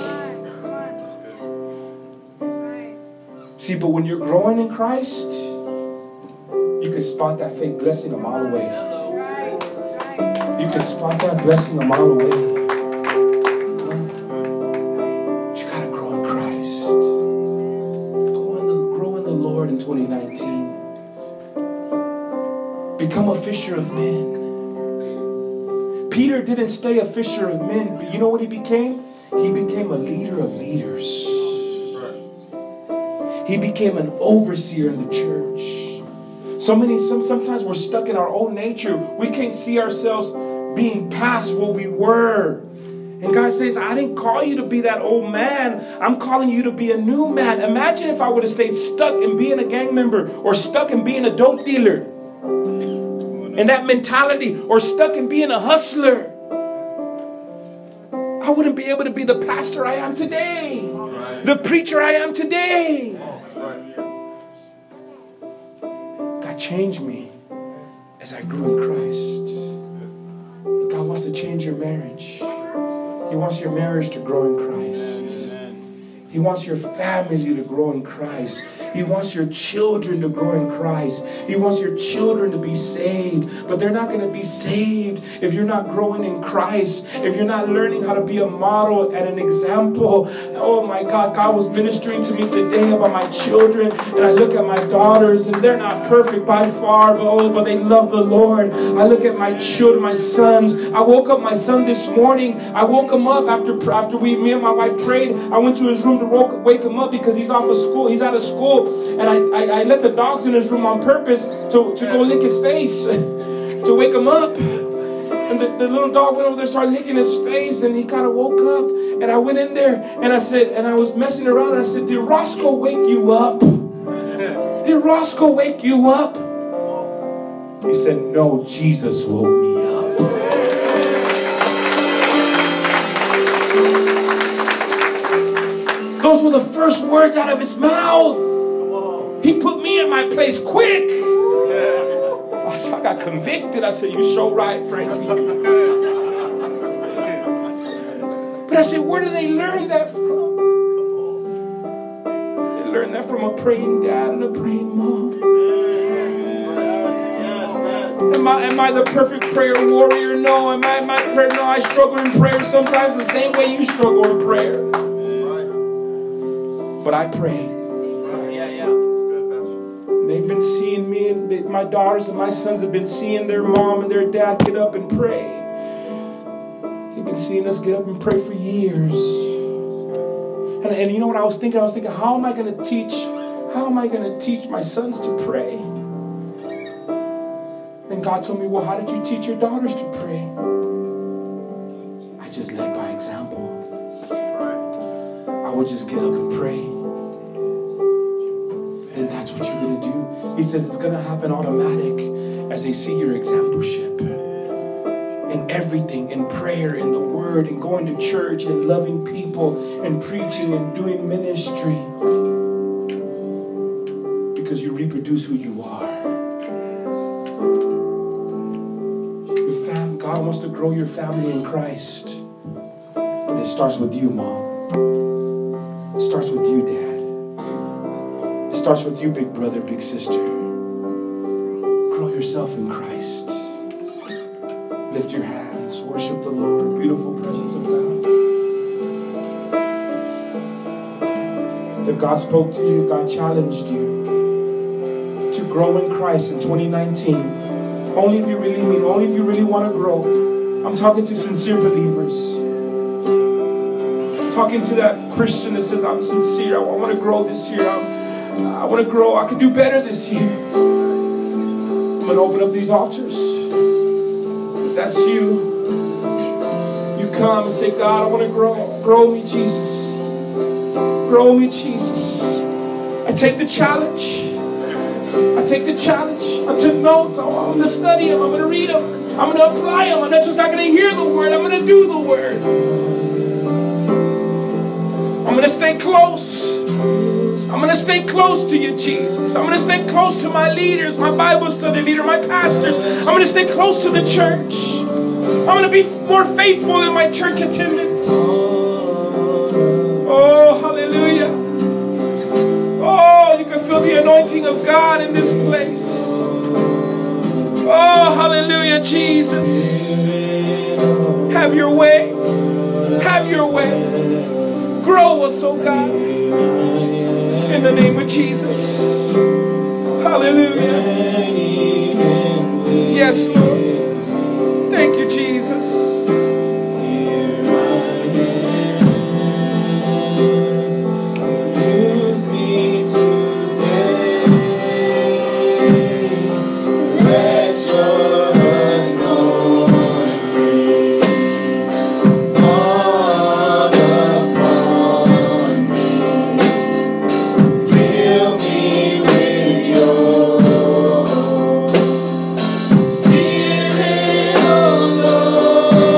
See, but when you're growing in Christ, you can spot that fake blessing a mile away. You can spot that blessing a mile away. In 2019, become a fisher of men. Peter didn't stay a fisher of men, but you know what he became? He became a leader of leaders. He became an overseer in the church. Sometimes we're stuck in our own nature. We can't see ourselves being past what we were. And God says, I didn't call you to be that old man. I'm calling you to be a new man. Imagine if I would have stayed stuck in being a gang member, or stuck in being a dope dealer, and that mentality, or stuck in being a hustler. I wouldn't be able to be the pastor I am today, the preacher I am today. God changed me as I grew in Christ. God wants to change your marriage. He wants your marriage to grow in Christ. He wants your family to grow in Christ. He wants your children to grow in Christ. He wants your children to be saved. But they're not going to be saved if you're not growing in Christ. If you're not learning how to be a model and an example. Oh my God, God was ministering to me today about my children. And I look at my daughters and they're not perfect by far, but they love the Lord. I look at my children, my sons. I woke up my son this morning. I woke him up after me and my wife prayed. I went to his room to wake him up because he's off of school. He's out of school. And I let the dogs in his room on purpose to go lick his face to wake him up. And the little dog went over there, started licking his face, and he kind of woke up. And I went in there and I said, and I was messing around, and I said, did Roscoe wake you up? Did Roscoe wake you up? He said, no, Jesus woke me up. Those were the first words out of his mouth. He put me in my place quick. I got convicted. I said, you so right, Frankie. But I said, where do they learn that from? They learn that from a praying dad and a praying mom. Am I the perfect prayer warrior? No. Am I my prayer? No, I struggle in prayer sometimes the same way you struggle in prayer. But I pray. They've been seeing me, and my daughters and my sons have been seeing their mom and their dad get up and pray. They've been seeing us get up and pray for years. And you know what I was thinking? I was thinking, how am I going to teach my sons to pray? And God told me, well, how did you teach your daughters to pray? I just led by example. I would just get up and pray. And that's what you're going to do. He says it's going to happen automatic as they see your exampleship. In everything, in prayer, in the word, in going to church, and loving people, and preaching, and doing ministry. Because you reproduce who you are. God wants to grow your family in Christ. But it starts with you, Mom. It starts with you, Dad. It starts with you, big brother, big sister. Grow yourself in Christ. Lift your hands. Worship the Lord. Beautiful presence of God. If God spoke to you, God challenged you to grow in Christ in 2019. Only if you really mean, only if you really want to grow. I'm talking to sincere believers. I'm talking to that Christian that says, I'm sincere. I want to grow this year. I want to grow. I can do better this year. I'm going to open up these altars. If that's you, you come and say, God, I want to grow. Grow me, Jesus. Grow me, Jesus. I take the challenge. I take the challenge. I took notes. I'm going to study them. I'm going to read them. I'm going to apply them. I'm not just not going to hear the word. I'm going to do the word. I'm going to stay close. I'm going to stay close to you, Jesus. I'm going to stay close to my leaders, my Bible study leader, my pastors. I'm going to stay close to the church. I'm going to be more faithful in my church attendance. Oh, hallelujah. Oh, you can feel the anointing of God in this place. Oh, hallelujah, Jesus. Have your way. Have your way. Grow us, oh God. In the name of Jesus. Hallelujah. Yes, Lord. Thank you, Jesus. Spirit of the Lord.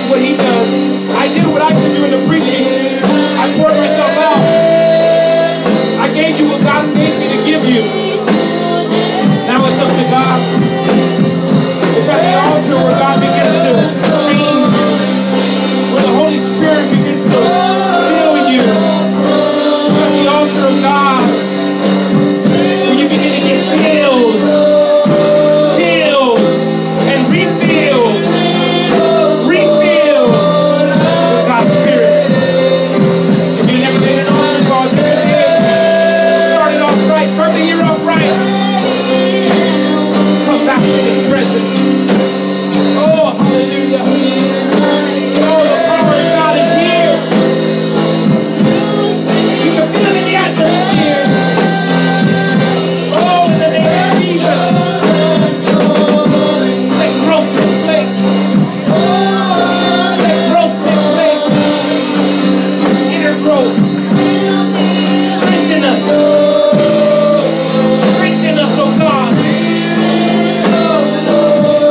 what he does. I did what I could do in the preaching. I poured myself out. I gave you what God gave me to give you. Now it's up to God. It's at the altar where God begins to change, where the Holy Spirit begins to fill you. It's at the altar of God where you begin to get filled and refilled with God's Spirit. If you've never been an altar call, start it off right, start the year off right. Come back to His presence. Oh, hallelujah. Oh, the power of God is here. You can feel it in the atmosphere. Oh, in the name of Jesus. Let growth take place. Let growth take place. Inner growth. Strengthen us. Strengthen us, oh God.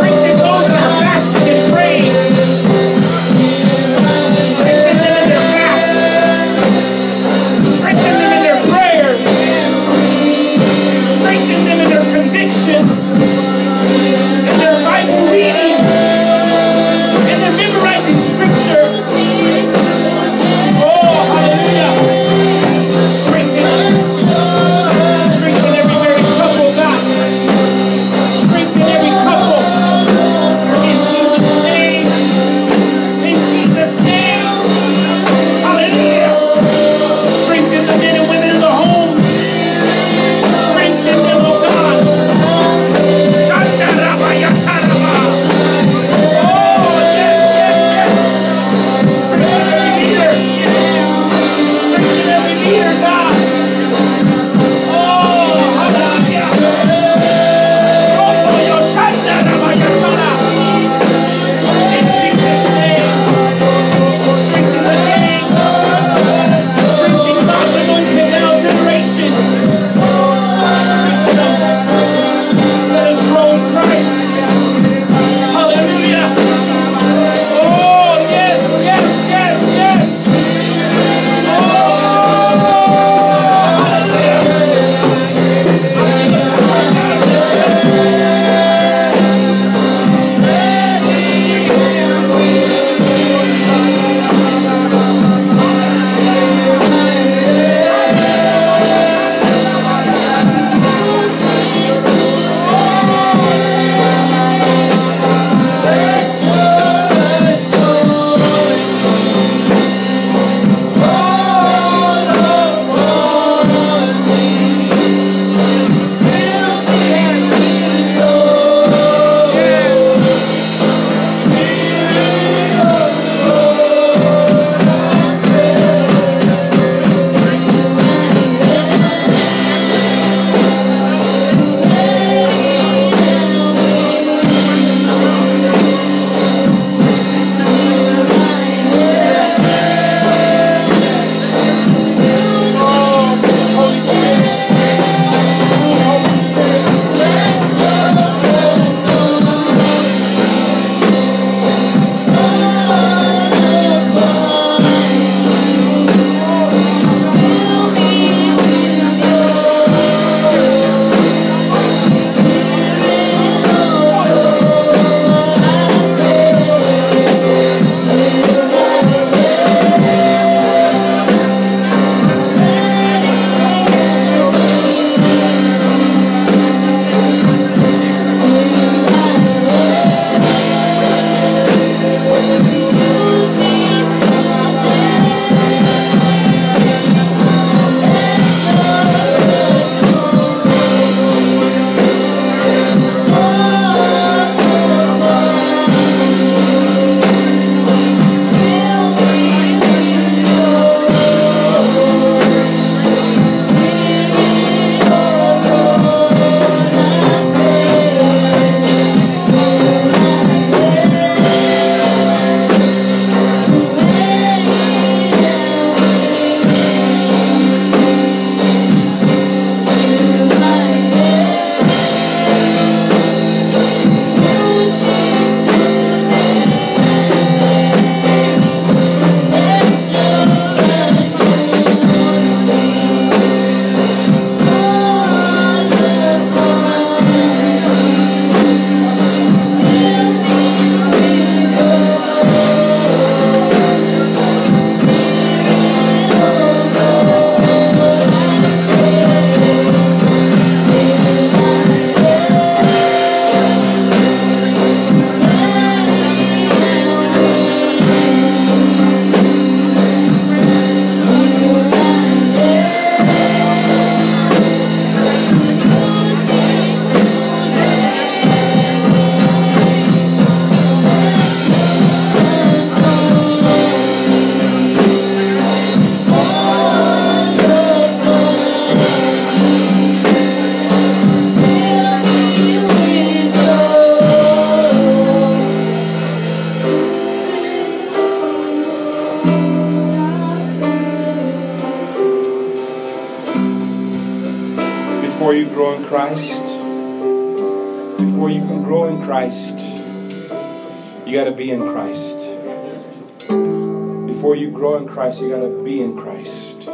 Christ, before you can grow in Christ, you got to be in Christ. Before you grow in Christ, you got to be in Christ.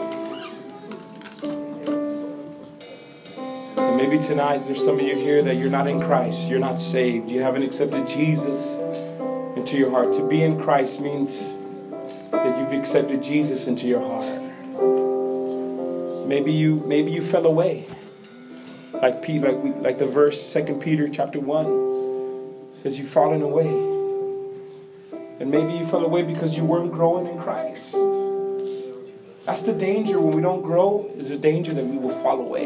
And maybe tonight there's some of you here that you're not in Christ. You're not saved. You haven't accepted Jesus into your heart. To be in Christ means that you've accepted Jesus into your heart. Maybe you fell away. Like the verse 2 Peter chapter 1 says you've fallen away. And maybe you fell away because you weren't growing in Christ. That's the danger when we don't grow. There's a danger that we will fall away.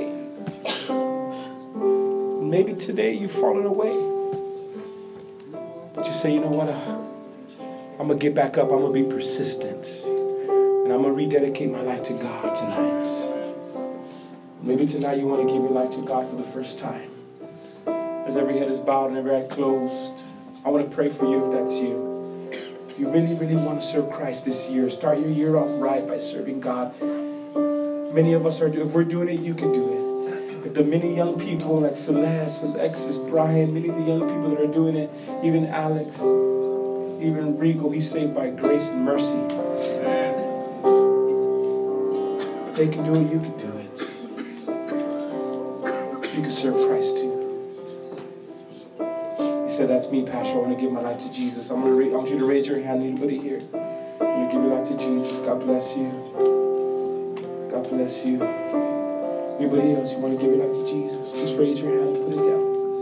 And maybe today you've fallen away. But you say, you know what? I'm going to get back up. I'm going to be persistent. And I'm going to rededicate my life to God tonight. Maybe tonight you want to give your life to God for the first time. As every head is bowed and every eye closed, I want to pray for you if that's you. If you really, really want to serve Christ this year, start your year off right by serving God. Many of us are doing it. If we're doing it, you can do it. If the many young people like Celeste, Alexis, Brian, many of the young people that are doing it, even Alex, even Rigo, he's saved by grace and mercy. If they can do it, you can do it. You can serve Christ too. You said, that's me, Pastor. I want to give my life to Jesus. I want you to raise your hand. Anybody here? I want to give your life to Jesus. God bless you. God bless you. Anybody else? You want to give your life to Jesus? Just raise your hand and put it down.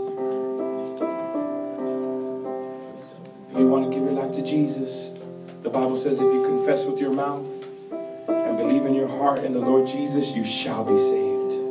If you want to give your life to Jesus, the Bible says if you confess with your mouth and believe in your heart in the Lord Jesus, you shall be saved.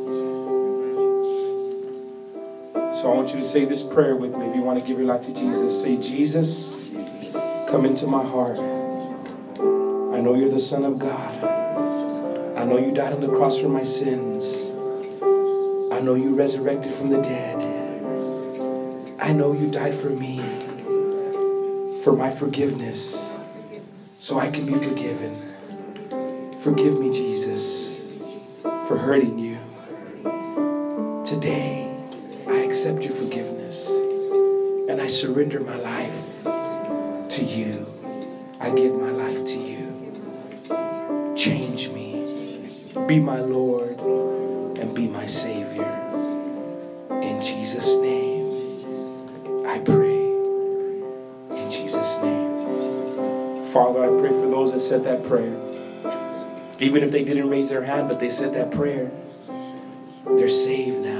So I want you to say this prayer with me if you want to give your life to Jesus. Say, Jesus, come into my heart. I know you're the Son of God. I know you died on the cross for my sins. I know you resurrected from the dead. I know you died for me, for my forgiveness, so I can be forgiven. Forgive me, Jesus, for hurting you. Today, I accept your forgiveness and I surrender my life to you. I give my life to you. Change me. Be my Lord and be my Savior. In Jesus' name, I pray. In Jesus' name. Father, I pray for those that said that prayer. Even if they didn't raise their hand, but they said that prayer, they're saved now.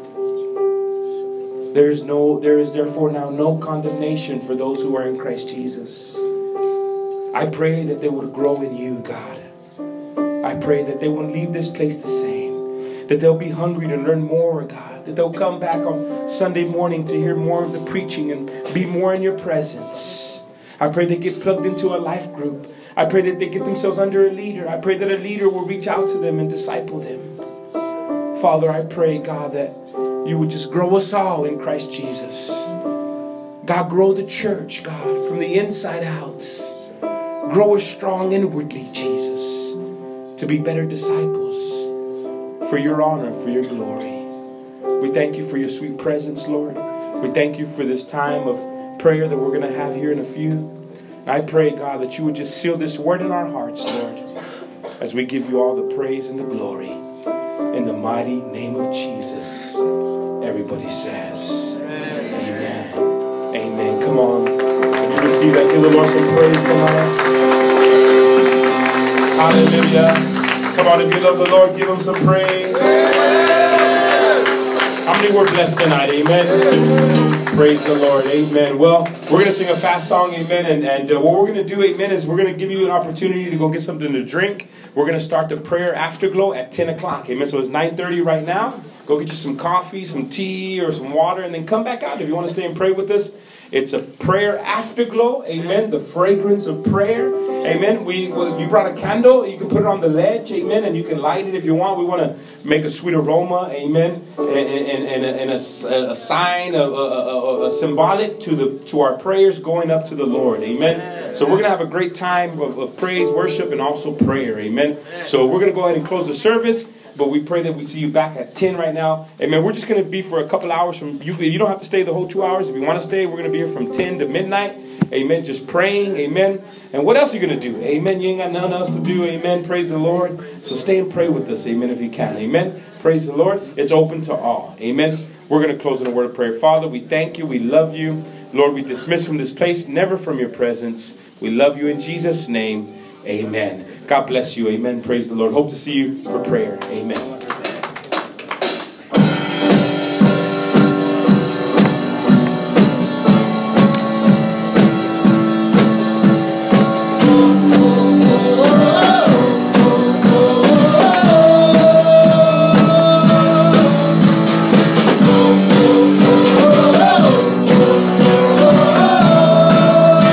There is therefore now no condemnation for those who are in Christ Jesus. I pray that they would grow in you, God. I pray that they won't leave this place the same. That they'll be hungry to learn more, God. That they'll come back on Sunday morning to hear more of the preaching and be more in your presence. I pray they get plugged into a life group. I pray that they get themselves under a leader. I pray that a leader will reach out to them and disciple them. Father, I pray, God, that you would just grow us all in Christ Jesus. God, grow the church, God, from the inside out. Grow us strong inwardly, Jesus, to be better disciples for your honor, for your glory. We thank you for your sweet presence, Lord. We thank you for this time of prayer that we're going to have here in a few. I pray, God, that you would just seal this word in our hearts, Lord, as we give you all the praise and the glory. In the mighty name of Jesus. Everybody says, amen. Amen. Come on. Can you receive that? Give the Lord some praise tonight. Hallelujah. Come on, if you love the Lord, give him some praise. How many were blessed tonight? Amen. Praise the Lord. Amen. Well, we're going to sing a fast song. Amen. And what we're going to do, amen, is we're going to give you an opportunity to go get something to drink. We're going to start the prayer afterglow at 10 o'clock. Amen. So it's 9:30 right now. Go get you some coffee, some tea, or some water, and then come back out. If you want to stay and pray with us, it's a prayer afterglow. Amen. The fragrance of prayer. Amen. If you brought a candle, you can put it on the ledge. Amen. And you can light it if you want. We want to make a sweet aroma. Amen. And a sign of a symbolic to our prayers going up to the Lord. Amen. So we're going to have a great time of praise, worship, and also prayer. Amen. So we're going to go ahead and close the service. But we pray that we see you back at 10 right now. Amen. We're just going to be for a couple hours from you. You don't have to stay the whole 2 hours. If you want to stay, we're going to be here from 10 to midnight. Amen. Just praying. Amen. And what else are you going to do? Amen. You ain't got nothing else to do. Amen. Praise the Lord. So stay and pray with us. Amen. If you can. Amen. Praise the Lord. It's open to all. Amen. We're going to close in a word of prayer. Father, we thank you. We love you. Lord, we dismiss from this place, never from your presence. We love you in Jesus' name. Amen. God bless you. Amen. Praise the Lord. Hope to see you for prayer. Amen.